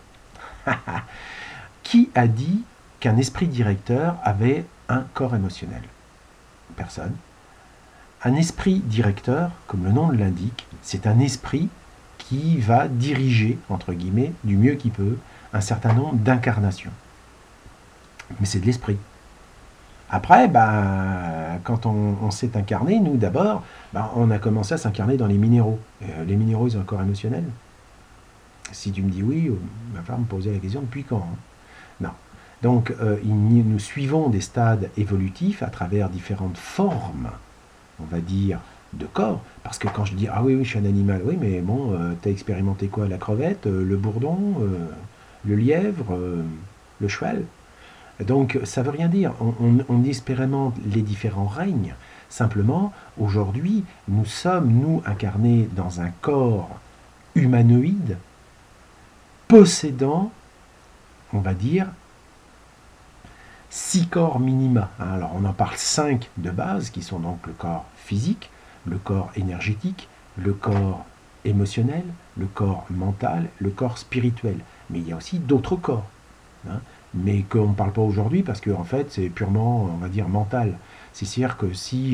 Qui a dit qu'un esprit directeur avait un corps émotionnel? Personne. Un esprit directeur, comme le nom l'indique, c'est un esprit qui va diriger, entre guillemets, du mieux qu'il peut, un certain nombre d'incarnations. Mais c'est de l'esprit. Après, quand on s'est incarné, nous d'abord, on a commencé à s'incarner dans les minéraux. Les minéraux, ils ont un corps émotionnel? Si tu me dis oui, il va falloir me poser la question depuis quand? Non. Donc, nous suivons des stades évolutifs à travers différentes formes, on va dire, de corps. Parce que quand je dis, ah oui, je suis un animal, oui, mais bon, t'as expérimenté quoi? La crevette, le bourdon, le lièvre, le cheval? Donc, ça ne veut rien dire. On expérimente les différents règnes. Simplement, aujourd'hui, nous sommes, nous, incarnés dans un corps humanoïde, possédant, on va dire, 6 corps minima. Alors on en parle 5 de base, qui sont donc le corps physique, le corps énergétique, le corps émotionnel, le corps mental, le corps spirituel. Mais il y a aussi d'autres corps, hein, mais qu'on ne parle pas aujourd'hui parce que en fait c'est purement, on va dire, mental. C'est sûr que si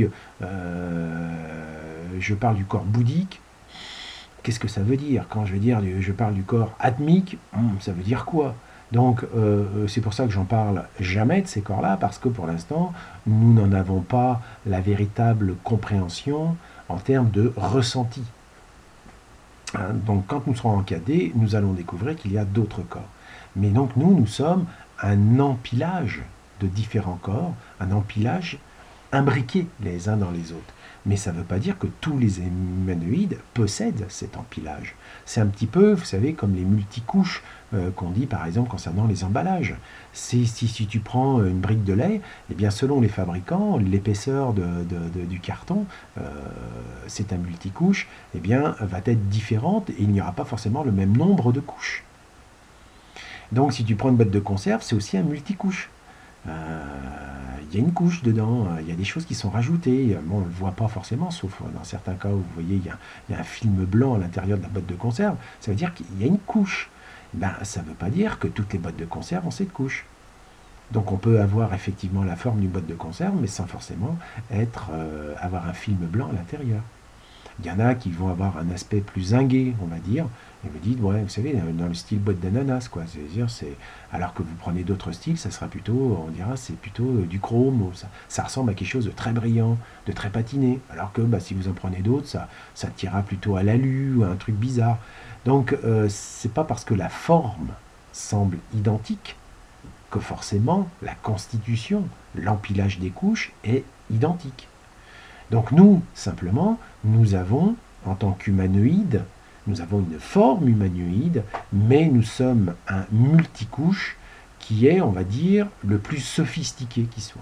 je parle du corps bouddhique, qu'est-ce que ça veut dire? Quand je vais dire je parle du corps atmique, ça veut dire quoi? Donc c'est pour ça que j'en parle jamais de ces corps-là, parce que pour l'instant, nous n'en avons pas la véritable compréhension en termes de ressenti. Hein, donc quand nous serons en 4D, nous allons découvrir qu'il y a d'autres corps. Mais donc nous sommes un empilage de différents corps, un empilage imbriqués les uns dans les autres. Mais ça ne veut pas dire que tous les humanoïdes possèdent cet empilage. C'est un petit peu, vous savez, comme les multicouches qu'on dit par exemple concernant les emballages. Si tu prends une brique de lait, eh bien selon les fabricants, l'épaisseur du carton, c'est un multicouche, eh bien va être différente et il n'y aura pas forcément le même nombre de couches. Donc si tu prends une boîte de conserve, c'est aussi un multicouche. Il y a une couche dedans, il y a des choses qui sont rajoutées. Bon, on ne le voit pas forcément, sauf dans certains cas où vous voyez, il y a un film blanc à l'intérieur de la boîte de conserve. Ça veut dire qu'il y a une couche. Ben, ça ne veut pas dire que toutes les boîtes de conserve ont cette couche. Donc on peut avoir effectivement la forme d'une boîte de conserve, mais sans forcément avoir un film blanc à l'intérieur. Il y en a qui vont avoir un aspect plus zingué, on va dire, et vous dites, ouais, vous savez, dans le style boîte d'ananas, quoi. C'est-à-dire, alors que vous prenez d'autres styles, ça sera plutôt, on dira, c'est plutôt du chrome, ça ressemble à quelque chose de très brillant, de très patiné, alors que si vous en prenez d'autres, ça tirera plutôt à l'alu ou à un truc bizarre. Donc, c'est pas parce que la forme semble identique que forcément la constitution, l'empilage des couches est identique. Donc nous, simplement, nous avons, en tant qu'humanoïdes, nous avons une forme humanoïde, mais nous sommes un multicouche qui est, on va dire, le plus sophistiqué qui soit.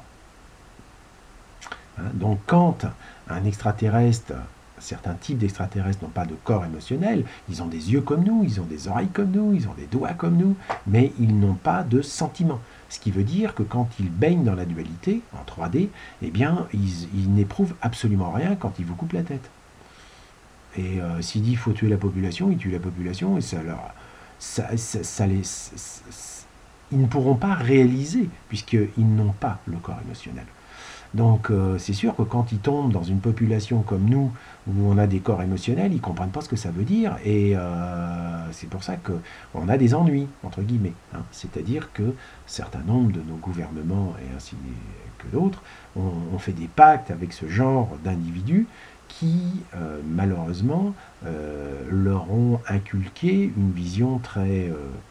Hein, donc quand un extraterrestre, certains types d'extraterrestres n'ont pas de corps émotionnel, ils ont des yeux comme nous, ils ont des oreilles comme nous, ils ont des doigts comme nous, mais ils n'ont pas de sentiments. Ce qui veut dire que quand ils baignent dans la dualité, en 3D, eh bien, ils n'éprouvent absolument rien quand ils vous coupent la tête. Et s'il dit qu'il faut tuer la population, ils tuent la population, et ils ne pourront pas réaliser, puisqu'ils n'ont pas le corps émotionnel. Donc c'est sûr que quand ils tombent dans une population comme nous, où on a des corps émotionnels, ils ne comprennent pas ce que ça veut dire, et c'est pour ça qu'on a des ennuis, entre guillemets. Hein. C'est-à-dire que certains nombres de nos gouvernements, et ainsi que d'autres, ont fait des pactes avec ce genre d'individus qui, malheureusement, leur ont inculqué une vision très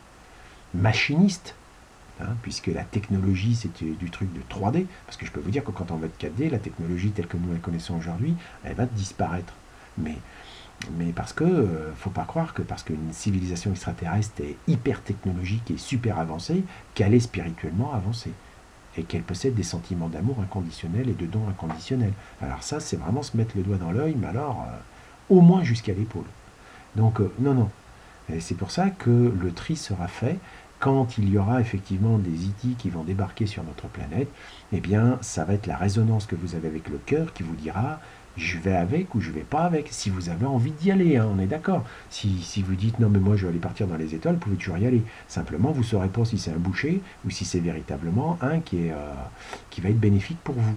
machiniste. Hein, puisque la technologie, c'était du truc de 3D, parce que je peux vous dire que quand on va être 4D, la technologie telle que nous la connaissons aujourd'hui, elle va disparaître. Mais parce que, faut pas croire que parce qu'une civilisation extraterrestre est hyper technologique et super avancée, qu'elle est spirituellement avancée, et qu'elle possède des sentiments d'amour inconditionnel et de dons inconditionnels. Alors ça, c'est vraiment se mettre le doigt dans l'œil, mais alors, au moins jusqu'à l'épaule. Donc, non. Et c'est pour ça que le tri sera fait. Quand il y aura effectivement des E.T. qui vont débarquer sur notre planète, eh bien, ça va être la résonance que vous avez avec le cœur qui vous dira je vais avec ou je vais pas avec. Si vous avez envie d'y aller, hein, on est d'accord. Si vous dites non mais moi je vais aller partir dans les étoiles, vous pouvez toujours y aller. Simplement, vous ne saurez pas si c'est un boucher ou si c'est véritablement un qui va être bénéfique pour vous.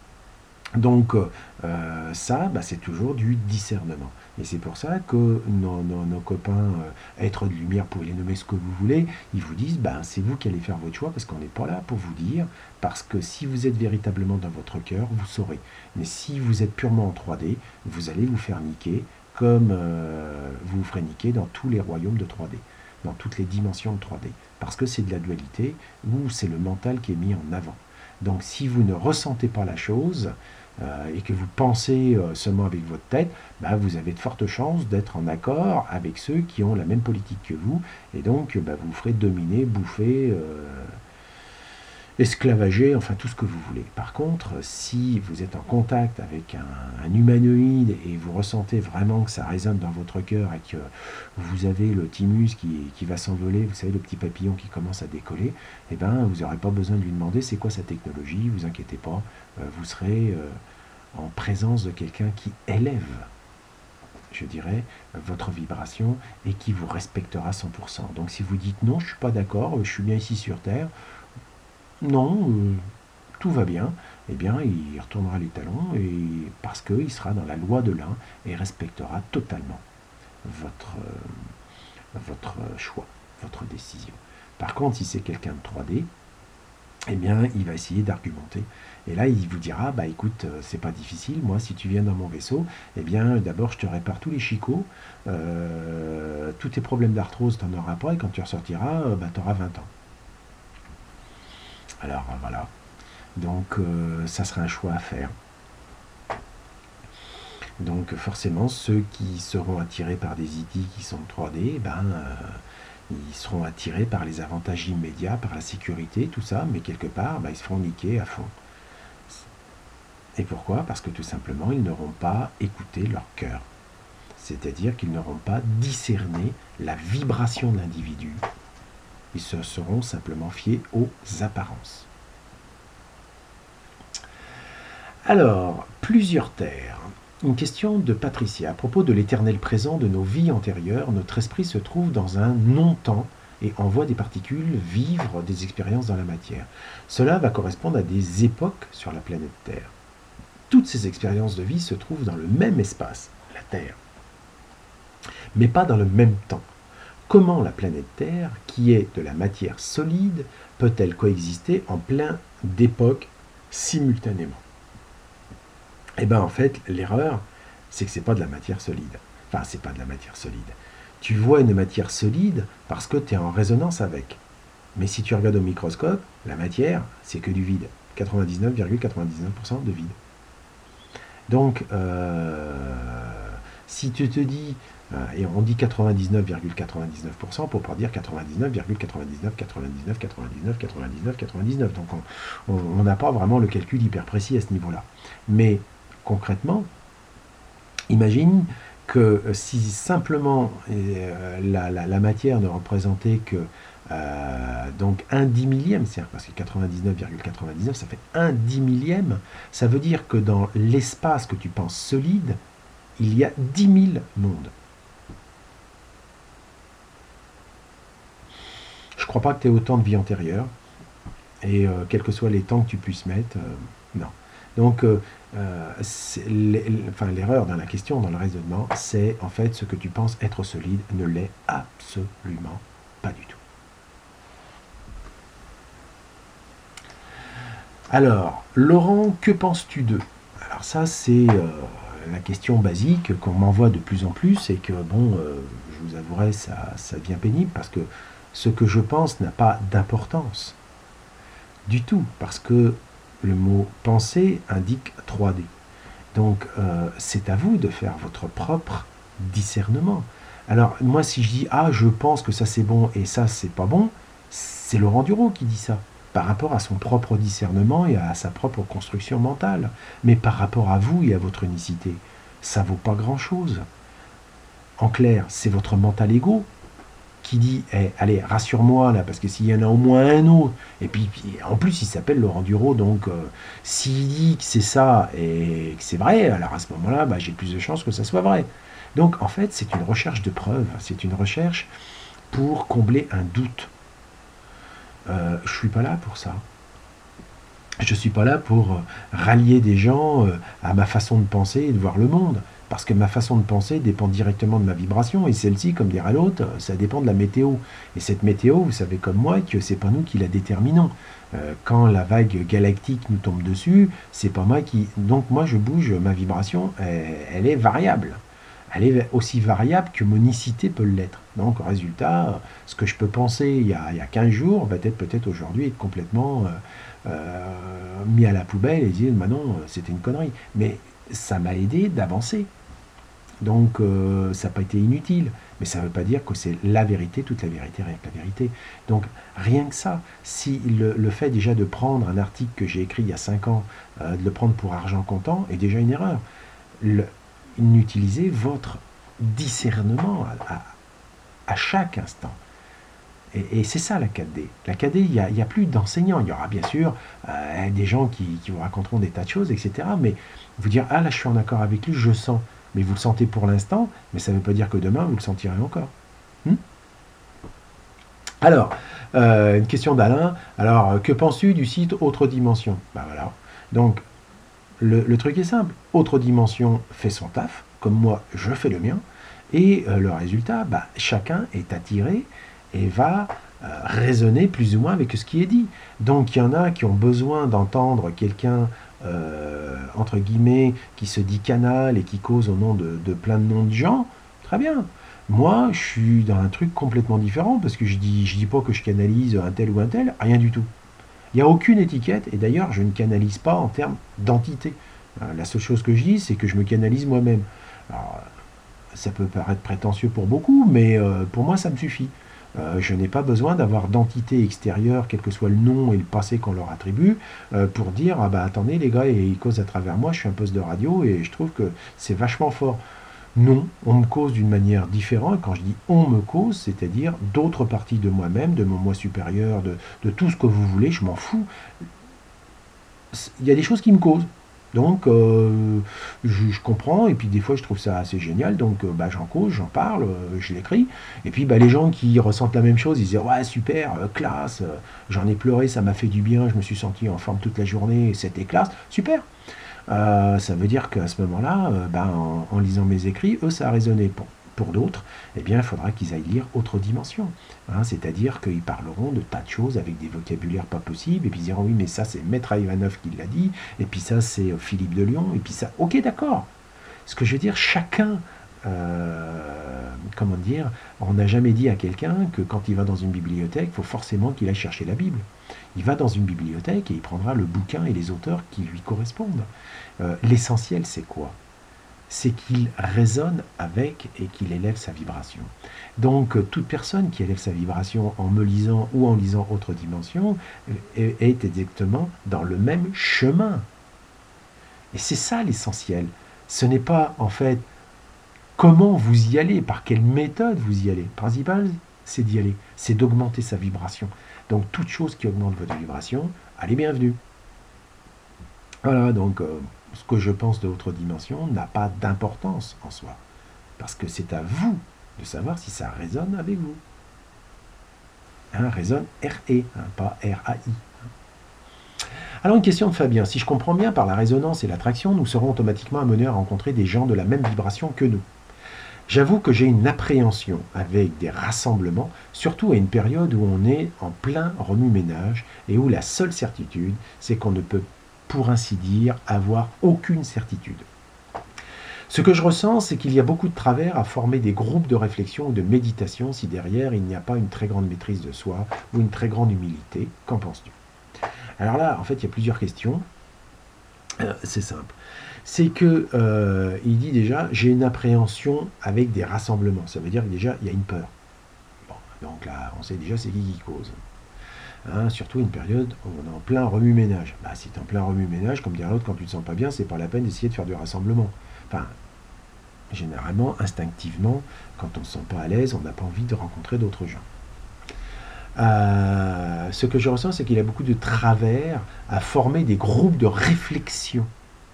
Donc ça, c'est toujours du discernement. Et c'est pour ça que nos copains êtres de lumière, vous pouvez les nommer ce que vous voulez, ils vous disent, c'est vous qui allez faire votre choix, parce qu'on n'est pas là pour vous dire, parce que si vous êtes véritablement dans votre cœur, vous saurez. Mais si vous êtes purement en 3D, vous allez vous faire niquer, comme vous vous ferez niquer dans tous les royaumes de 3D, dans toutes les dimensions de 3D, parce que c'est de la dualité, ou c'est le mental qui est mis en avant. Donc si vous ne ressentez pas la chose, et que vous pensez seulement avec votre tête, vous avez de fortes chances d'être en accord avec ceux qui ont la même politique que vous, et donc vous vous ferez dominer, bouffer, esclavager, enfin tout ce que vous voulez. Par contre, si vous êtes en contact avec un humanoïde et vous ressentez vraiment que ça résonne dans votre cœur et que vous avez le thymus qui va s'envoler, vous savez, le petit papillon qui commence à décoller, eh ben, vous n'aurez pas besoin de lui demander c'est quoi sa technologie, vous inquiétez pas, vous serez en présence de quelqu'un qui élève, je dirais, votre vibration et qui vous respectera 100%. Donc si vous dites non, je ne suis pas d'accord, je suis bien ici sur Terre, non, tout va bien, eh bien, il retournera les talons et parce qu'il sera dans la loi de l'un et respectera totalement votre choix, votre décision. Par contre, si c'est quelqu'un de 3D, eh bien, il va essayer d'argumenter. Et là, il vous dira, bah écoute, c'est pas difficile, moi, si tu viens dans mon vaisseau, eh bien, d'abord, je te répare tous les chicots, tous tes problèmes d'arthrose, tu n'en auras pas, et quand tu ressortiras, bah, tu auras 20 ans. Alors voilà, donc ça sera un choix à faire. Donc forcément, ceux qui seront attirés par des idées qui sont 3D, ils seront attirés par les avantages immédiats, par la sécurité, tout ça, mais quelque part, ils se feront niquer à fond. Et pourquoi? Parce que tout simplement, ils n'auront pas écouté leur cœur. C'est-à-dire qu'ils n'auront pas discerné la vibration de l'individu. Ils se seront simplement fiés aux apparences. Alors, plusieurs terres. Une question de Patricia. À propos de l'éternel présent de nos vies antérieures, notre esprit se trouve dans un non-temps et envoie des particules vivre des expériences dans la matière. Cela va correspondre à des époques sur la planète Terre. Toutes ces expériences de vie se trouvent dans le même espace, la Terre, mais pas dans le même temps. Comment la planète Terre, qui est de la matière solide, peut-elle coexister en plein d'époques simultanément? Eh bien, en fait, l'erreur, c'est que c'est pas de la matière solide. Enfin, c'est pas de la matière solide. Tu vois une matière solide parce que tu es en résonance avec. Mais si tu regardes au microscope, la matière, c'est que du vide. 99,99% de vide. Donc, si tu te dis, et on dit 99,99% pour pas dire 99,99,99,99,99,99. Donc on n'a pas vraiment le calcul hyper précis à ce niveau-là. Mais concrètement, imagine que si simplement la matière ne représentait que donc un 10 millième, c'est-à-dire parce que 99,99 ça fait un 10 millième, ça veut dire que dans l'espace que tu penses solide, il y a 10 000 mondes. Je ne crois pas que tu aies autant de vie antérieure, et quels que soient les temps que tu puisses mettre, non. Donc, l'erreur dans la question, dans le raisonnement, c'est en fait ce que tu penses être solide ne l'est absolument pas du tout. Alors, Laurent, que penses-tu d'eux? Alors ça, c'est la question basique qu'on m'envoie de plus en plus, et que, bon, je vous avouerai, ça devient pénible, parce que ce que je pense n'a pas d'importance du tout, parce que le mot penser indique 3D. Donc, c'est à vous de faire votre propre discernement. Alors, moi, si je dis, je pense que ça c'est bon et ça c'est pas bon, c'est Laurent Dureau qui dit ça, par rapport à son propre discernement et à sa propre construction mentale. Mais par rapport à vous et à votre unicité, ça vaut pas grand-chose. En clair, c'est votre mental égo qui dit allez, rassure-moi là, parce que s'il y en a au moins un autre, et puis en plus il s'appelle Laurent Dureau, donc s'il dit que c'est ça et que c'est vrai, alors à ce moment-là, j'ai plus de chances que ça soit vrai. Donc en fait, c'est une recherche de preuves, c'est une recherche pour combler un doute. Je suis pas là pour ça. Je suis pas là pour rallier des gens à ma façon de penser et de voir le monde. Parce que ma façon de penser dépend directement de ma vibration, et celle-ci, comme dira l'autre, ça dépend de la météo. Et cette météo, vous savez comme moi que c'est pas nous qui la déterminons. Quand la vague galactique nous tombe dessus, c'est pas moi qui... Donc moi je bouge, ma vibration, elle est variable. Elle est aussi variable que mon unicité peut l'être. Donc résultat, ce que je peux penser il y a 15 jours, va peut-être aujourd'hui être complètement mis à la poubelle et dire, non, c'était une connerie. Mais ça m'a aidé d'avancer. Donc ça n'a pas été inutile, mais ça ne veut pas dire que c'est la vérité, toute la vérité, rien que la vérité. Donc rien que ça, si le fait déjà de prendre un article que j'ai écrit il y a 5 ans, de le prendre pour argent comptant, est déjà une erreur. Utilisez votre discernement à chaque instant. Et c'est ça la 4D. La 4D, il n'y a plus d'enseignants. Il y aura bien sûr des gens qui vous raconteront des tas de choses, etc. Mais vous dire, ah là je suis en accord avec lui, je sens. Mais vous le sentez pour l'instant, mais ça ne veut pas dire que demain vous le sentirez encore. Alors, une question d'Alain. Alors, que penses-tu du site Autre Dimension? Ben voilà. Donc, le truc est simple. Autre Dimension fait son taf, comme moi je fais le mien. Et le résultat, chacun est attiré et va raisonner plus ou moins avec ce qui est dit. Donc il y en a qui ont besoin d'entendre quelqu'un, entre guillemets, qui se dit canal et qui cause au nom de plein de noms de gens. Très bien. Moi, je suis dans un truc complètement différent, parce que je dis pas que je canalise un tel ou un tel, rien du tout. Il n'y a aucune étiquette, et d'ailleurs, je ne canalise pas en termes d'entité. La seule chose que je dis, c'est que je me canalise moi-même. Alors, ça peut paraître prétentieux pour beaucoup, mais pour moi, ça me suffit. Je n'ai pas besoin d'avoir d'entité extérieure, quel que soit le nom et le passé qu'on leur attribue, pour dire, ah bah attendez les gars, ils causent à travers moi, je suis un poste de radio et je trouve que c'est vachement fort. Non, on me cause d'une manière différente. Quand je dis on me cause, c'est-à-dire d'autres parties de moi-même, de mon moi supérieur, de tout ce que vous voulez, je m'en fous. Il y a des choses qui me causent. Donc, je comprends, et puis des fois je trouve ça assez génial, donc j'en cause, j'en parle, je l'écris. Et puis les gens qui ressentent la même chose, ils disent ouais, super, classe, j'en ai pleuré, ça m'a fait du bien, je me suis senti en forme toute la journée, c'était classe, super. Ça veut dire qu'à ce moment-là, en lisant mes écrits, eux, ça a résonné. Pour d'autres, eh bien, il faudra qu'ils aillent lire Autre Dimension. C'est-à-dire qu'ils parleront de tas de choses avec des vocabulaires pas possibles, et puis ils diront oui, mais ça, c'est Maître Ivanov qui l'a dit, et puis ça, c'est Philippe de Lyon, et puis ça, ok, d'accord. Ce que je veux dire, chacun, comment dire, on n'a jamais dit à quelqu'un que quand il va dans une bibliothèque, il faut forcément qu'il aille chercher la Bible. Il va dans une bibliothèque et il prendra le bouquin et les auteurs qui lui correspondent. L'essentiel, c'est quoi? C'est qu'il résonne avec et qu'il élève sa vibration. Donc, toute personne qui élève sa vibration en me lisant ou en lisant Autre Dimension est exactement dans le même chemin. Et c'est ça l'essentiel. Ce n'est pas, en fait, comment vous y allez, par quelle méthode vous y allez. Le principal, c'est d'y aller, c'est d'augmenter sa vibration. Donc, toute chose qui augmente votre vibration, allez, bienvenue. Voilà, donc, ce que je pense de Autre Dimension n'a pas d'importance en soi. Parce que c'est à vous de savoir si ça résonne avec vous. Résonne R-E, pas R-A-I. Alors une question de Fabien. Si je comprends bien, par la résonance et l'attraction, nous serons automatiquement amenés à rencontrer des gens de la même vibration que nous. J'avoue que j'ai une appréhension avec des rassemblements, surtout à une période où on est en plein remue-ménage et où la seule certitude, c'est qu'on ne peut, pour ainsi dire, avoir aucune certitude. Ce que je ressens, c'est qu'il y a beaucoup de travers à former des groupes de réflexion ou de méditation si derrière il n'y a pas une très grande maîtrise de soi ou une très grande humilité. Qu'en penses-tu? Alors là, en fait, il y a plusieurs questions. C'est simple. C'est que il dit déjà, j'ai une appréhension avec des rassemblements. Ça veut dire que déjà, il y a une peur. Bon, donc là, on sait déjà c'est qui cause. Surtout une période où on est en plein remue-ménage. Si tu es en plein remue-ménage, comme dirait l'autre, quand tu ne te sens pas bien, c'est pas la peine d'essayer de faire du rassemblement. Enfin, généralement, instinctivement, quand on ne se sent pas à l'aise, on n'a pas envie de rencontrer d'autres gens. Ce que je ressens, c'est qu'il y a beaucoup de travers à former des groupes de réflexion.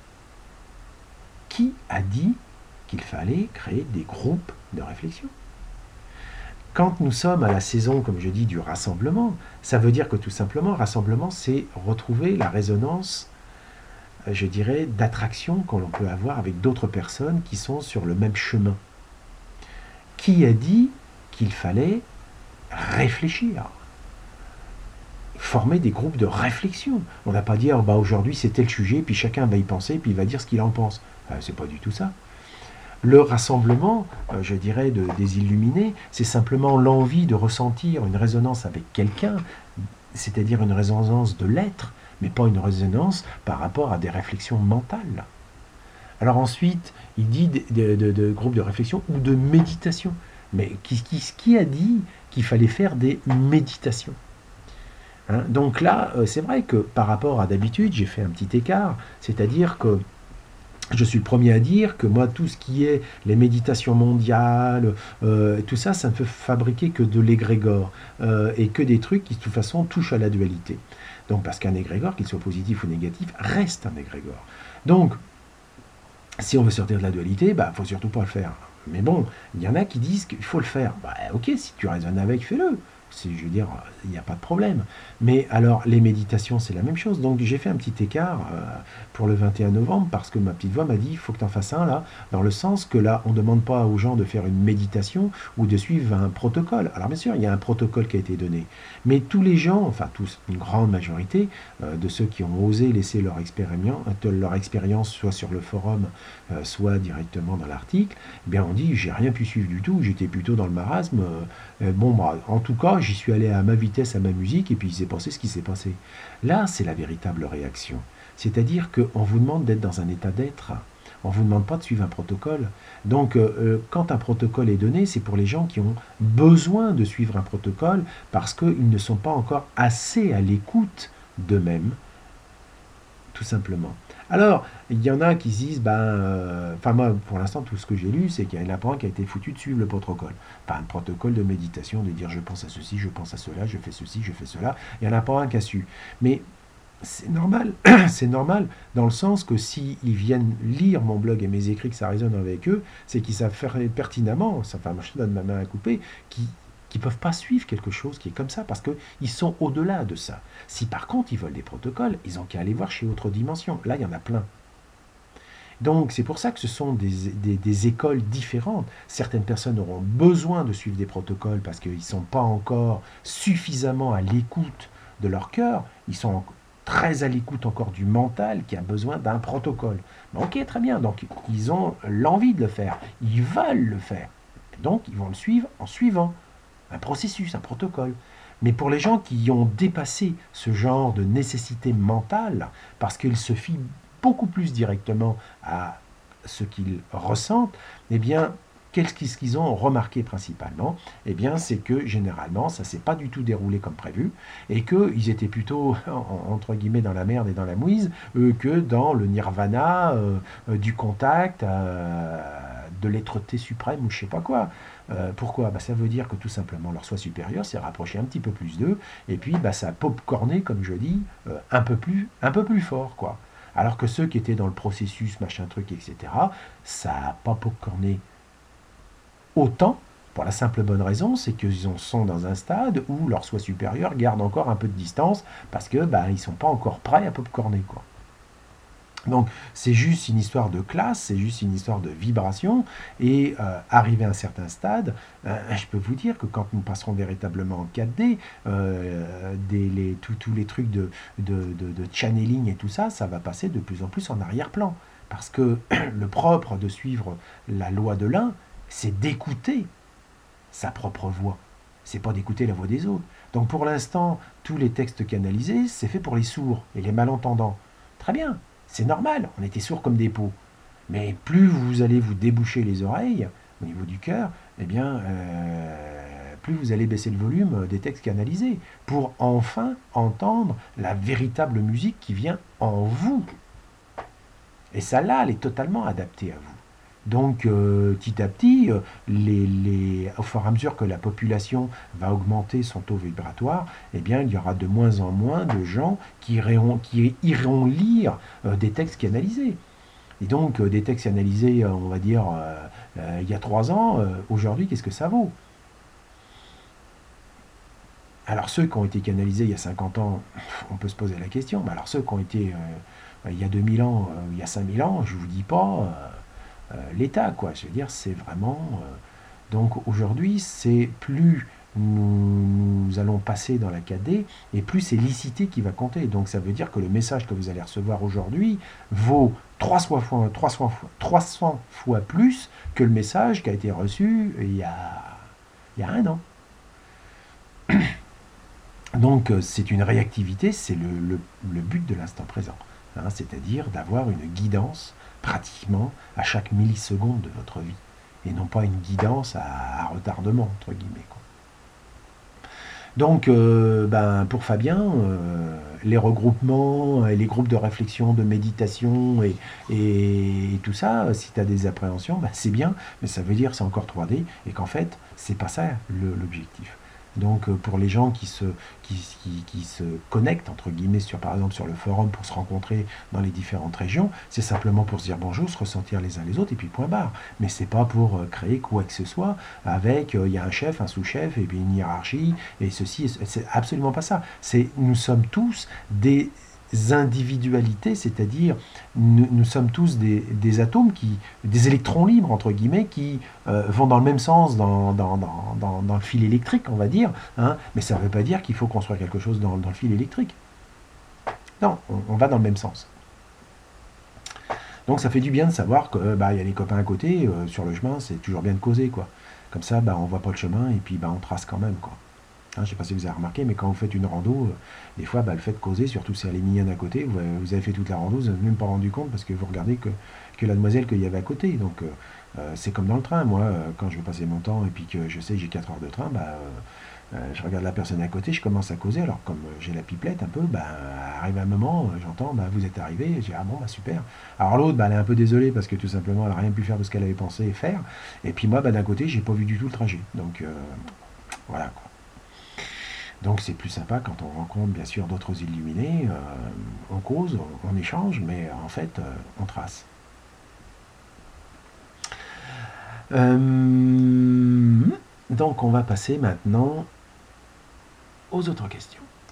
Qui a dit qu'il fallait créer des groupes de réflexion? Quand nous sommes à la saison, comme je dis, du rassemblement, ça veut dire que tout simplement, rassemblement, c'est retrouver la résonance, je dirais, d'attraction qu'on peut avoir avec d'autres personnes qui sont sur le même chemin. Qui a dit qu'il fallait réfléchir, former des groupes de réflexion? On n'a pas dit aujourd'hui c'est tel sujet, puis chacun va y penser, puis il va dire ce qu'il en pense. C'est pas du tout ça. Le rassemblement, je dirais, des illuminés, c'est simplement l'envie de ressentir une résonance avec quelqu'un, c'est-à-dire une résonance de l'être, mais pas une résonance par rapport à des réflexions mentales. Alors ensuite, il dit de groupes de réflexion ou de méditation. Mais qui a dit qu'il fallait faire des méditations? Hein, donc là, c'est vrai que par rapport à d'habitude, j'ai fait un petit écart, c'est-à-dire que je suis le premier à dire que moi, tout ce qui est les méditations mondiales, tout ça, ça ne peut fabriquer que de l'égrégore, et que des trucs qui, de toute façon, touchent à la dualité. Donc, parce qu'un égrégore, qu'il soit positif ou négatif, reste un égrégore. Donc, si on veut sortir de la dualité, bah, faut surtout pas le faire. Mais bon, il y en a qui disent qu'il faut le faire. Bah, ok, si tu raisonnes avec, fais-le. Je veux dire, il n'y a pas de problème. Mais alors, les méditations, c'est la même chose. Donc, j'ai fait un petit écart pour le 21 novembre parce que ma petite voix m'a dit, il faut que tu en fasses un là, dans le sens que là, on ne demande pas aux gens de faire une méditation ou de suivre un protocole. Alors, bien sûr, il y a un protocole qui a été donné. Mais tous les gens, enfin tous, une grande majorité de ceux qui ont osé laisser leur expérience soit sur le forum, soit directement dans l'article, eh bien, on dit, j'ai rien pu suivre du tout, j'étais plutôt dans le marasme. Bon, bah, en tout cas, j'y suis allé à ma vitesse, à ma musique, et puis il s'est passé ce qui s'est passé. Là, c'est la véritable réaction. C'est-à-dire qu'on vous demande d'être dans un état d'être. On ne vous demande pas de suivre un protocole. Donc, quand un protocole est donné, c'est pour les gens qui ont besoin de suivre un protocole parce qu'ils ne sont pas encore assez à l'écoute d'eux-mêmes, tout simplement. Alors, il y en a qui se disent, enfin moi, pour l'instant, tout ce que j'ai lu, c'est qu'il y en a pas un qui a été foutu de suivre le protocole. Pas un protocole de méditation, de dire je pense à ceci, je pense à cela, je fais ceci, je fais cela. Il n'y en a pas un qui a su. Mais c'est normal, c'est normal, dans le sens que s'ils viennent lire mon blog et mes écrits, que ça résonne avec eux, c'est qu'ils savent faire pertinemment, enfin, moi je te donne ma main à couper, qui ne peuvent pas suivre quelque chose qui est comme ça, parce qu'ils sont au-delà de ça. Si par contre ils veulent des protocoles, ils n'ont qu'à aller voir chez Autre Dimension. Là, il y en a plein. Donc c'est pour ça que ce sont des écoles différentes. Certaines personnes auront besoin de suivre des protocoles parce qu'ils ne sont pas encore suffisamment à l'écoute de leur cœur. Ils sont très à l'écoute encore du mental qui a besoin d'un protocole. Ok, très bien. Donc ils ont l'envie de le faire. Ils veulent le faire. Donc ils vont le suivre en suivant un processus, un protocole. Mais pour les gens qui ont dépassé ce genre de nécessité mentale, parce qu'ils se fient beaucoup plus directement à ce qu'ils ressentent, eh bien, qu'est-ce qu'ils ont remarqué principalement? Eh bien, c'est que généralement, ça ne s'est pas du tout déroulé comme prévu, et qu'ils étaient plutôt, entre guillemets, dans la merde et dans la mouise, que dans le nirvana, du contact, de l'être-té suprême, ou je sais pas quoi. Pourquoi? Ça veut dire que tout simplement leur soi supérieur s'est rapproché un petit peu plus d'eux, et puis ça a popcorné, comme je dis, un peu plus fort, quoi. Alors que ceux qui étaient dans le processus, machin truc, etc., ça n'a pas popcorné autant, pour la simple bonne raison, c'est qu'ils sont dans un stade où leur soi supérieur garde encore un peu de distance, parce que ils sont pas encore prêts à popcorner, quoi. Donc c'est juste une histoire de classe, c'est juste une histoire de vibration, et arrivé à un certain stade, je peux vous dire que quand nous passerons véritablement en 4D, tous les trucs de channeling et tout ça, ça va passer de plus en plus en arrière-plan. Parce que le propre de suivre la loi de l'un, c'est d'écouter sa propre voix. C'est pas d'écouter la voix des autres. Donc pour l'instant, tous les textes canalisés, c'est fait pour les sourds et les malentendants. Très bien. C'est normal, on était sourds comme des pots. Mais plus vous allez vous déboucher les oreilles au niveau du cœur, eh bien, plus vous allez baisser le volume des textes canalisés pour enfin entendre la véritable musique qui vient en vous. Et celle-là, elle est totalement adaptée à vous. Donc, petit à petit, au fur et à mesure que la population va augmenter son taux vibratoire, eh bien, il y aura de moins en moins de gens qui iront lire des textes canalisés. Et donc, des textes canalisés, on va dire, il y a 3 ans, aujourd'hui, qu'est-ce que ça vaut? Alors, ceux qui ont été canalisés il y a 50 ans, on peut se poser la question. Mais alors, ceux qui ont été il y a 2000 ans, il y a 5000 ans, je ne vous dis pas... l'État, quoi. Je veux dire, c'est vraiment... donc aujourd'hui, c'est plus nous allons passer dans la 4D, et plus c'est l'icité qui va compter. Donc ça veut dire que le message que vous allez recevoir aujourd'hui vaut 300 fois plus que le message qui a été reçu il y a 1 an. Donc c'est une réactivité, c'est le but de l'instant présent. hein, c'est-à-dire d'avoir une guidance pratiquement à chaque milliseconde de votre vie, et non pas une guidance à retardement, entre guillemets, quoi. Donc, pour Fabien, les regroupements et les groupes de réflexion, de méditation et tout ça, si tu as des appréhensions, c'est bien, mais ça veut dire que c'est encore 3D et qu'en fait, c'est pas ça l'objectif. Donc, pour les gens qui se connectent, entre guillemets, par exemple sur le forum pour se rencontrer dans les différentes régions, c'est simplement pour se dire bonjour, se ressentir les uns les autres et puis point barre. Mais c'est pas pour créer quoi que ce soit avec, il y a un chef, un sous-chef et puis une hiérarchie et ceci, c'est absolument pas ça. Nous sommes tous des individualités, c'est-à-dire nous sommes tous des atomes, des électrons libres, entre guillemets, qui vont dans le même sens dans le fil électrique, on va dire, hein, mais ça ne veut pas dire qu'il faut construire quelque chose dans le fil électrique. Non, on va dans le même sens. Donc ça fait du bien de savoir que y a les copains à côté, sur le chemin, c'est toujours bien de causer, quoi. Comme ça, on voit pas le chemin et puis on trace quand même, quoi. Hein, je ne sais pas si vous avez remarqué, mais quand vous faites une rando, des fois, le fait de causer, surtout si elle est mignonne à côté, vous avez fait toute la rando, vous n'avez même pas rendu compte parce que vous regardez que la demoiselle qu'il y avait à côté. Donc, c'est comme dans le train. Moi, quand je veux passer mon temps et puis que je sais que j'ai 4 heures de train, je regarde la personne à côté, je commence à causer. Alors, comme j'ai la pipelette un peu, arrive un moment, j'entends, vous êtes arrivé, je dis, ah bon, super. Alors, l'autre, elle est un peu désolée parce que tout simplement, elle n'a rien pu faire de ce qu'elle avait pensé faire. Et puis, moi, d'un côté, j'ai pas vu du tout le trajet. Donc, voilà, quoi. Donc c'est plus sympa quand on rencontre bien sûr d'autres illuminés, on cause, on échange, mais en fait on trace. Donc on va passer maintenant aux autres questions.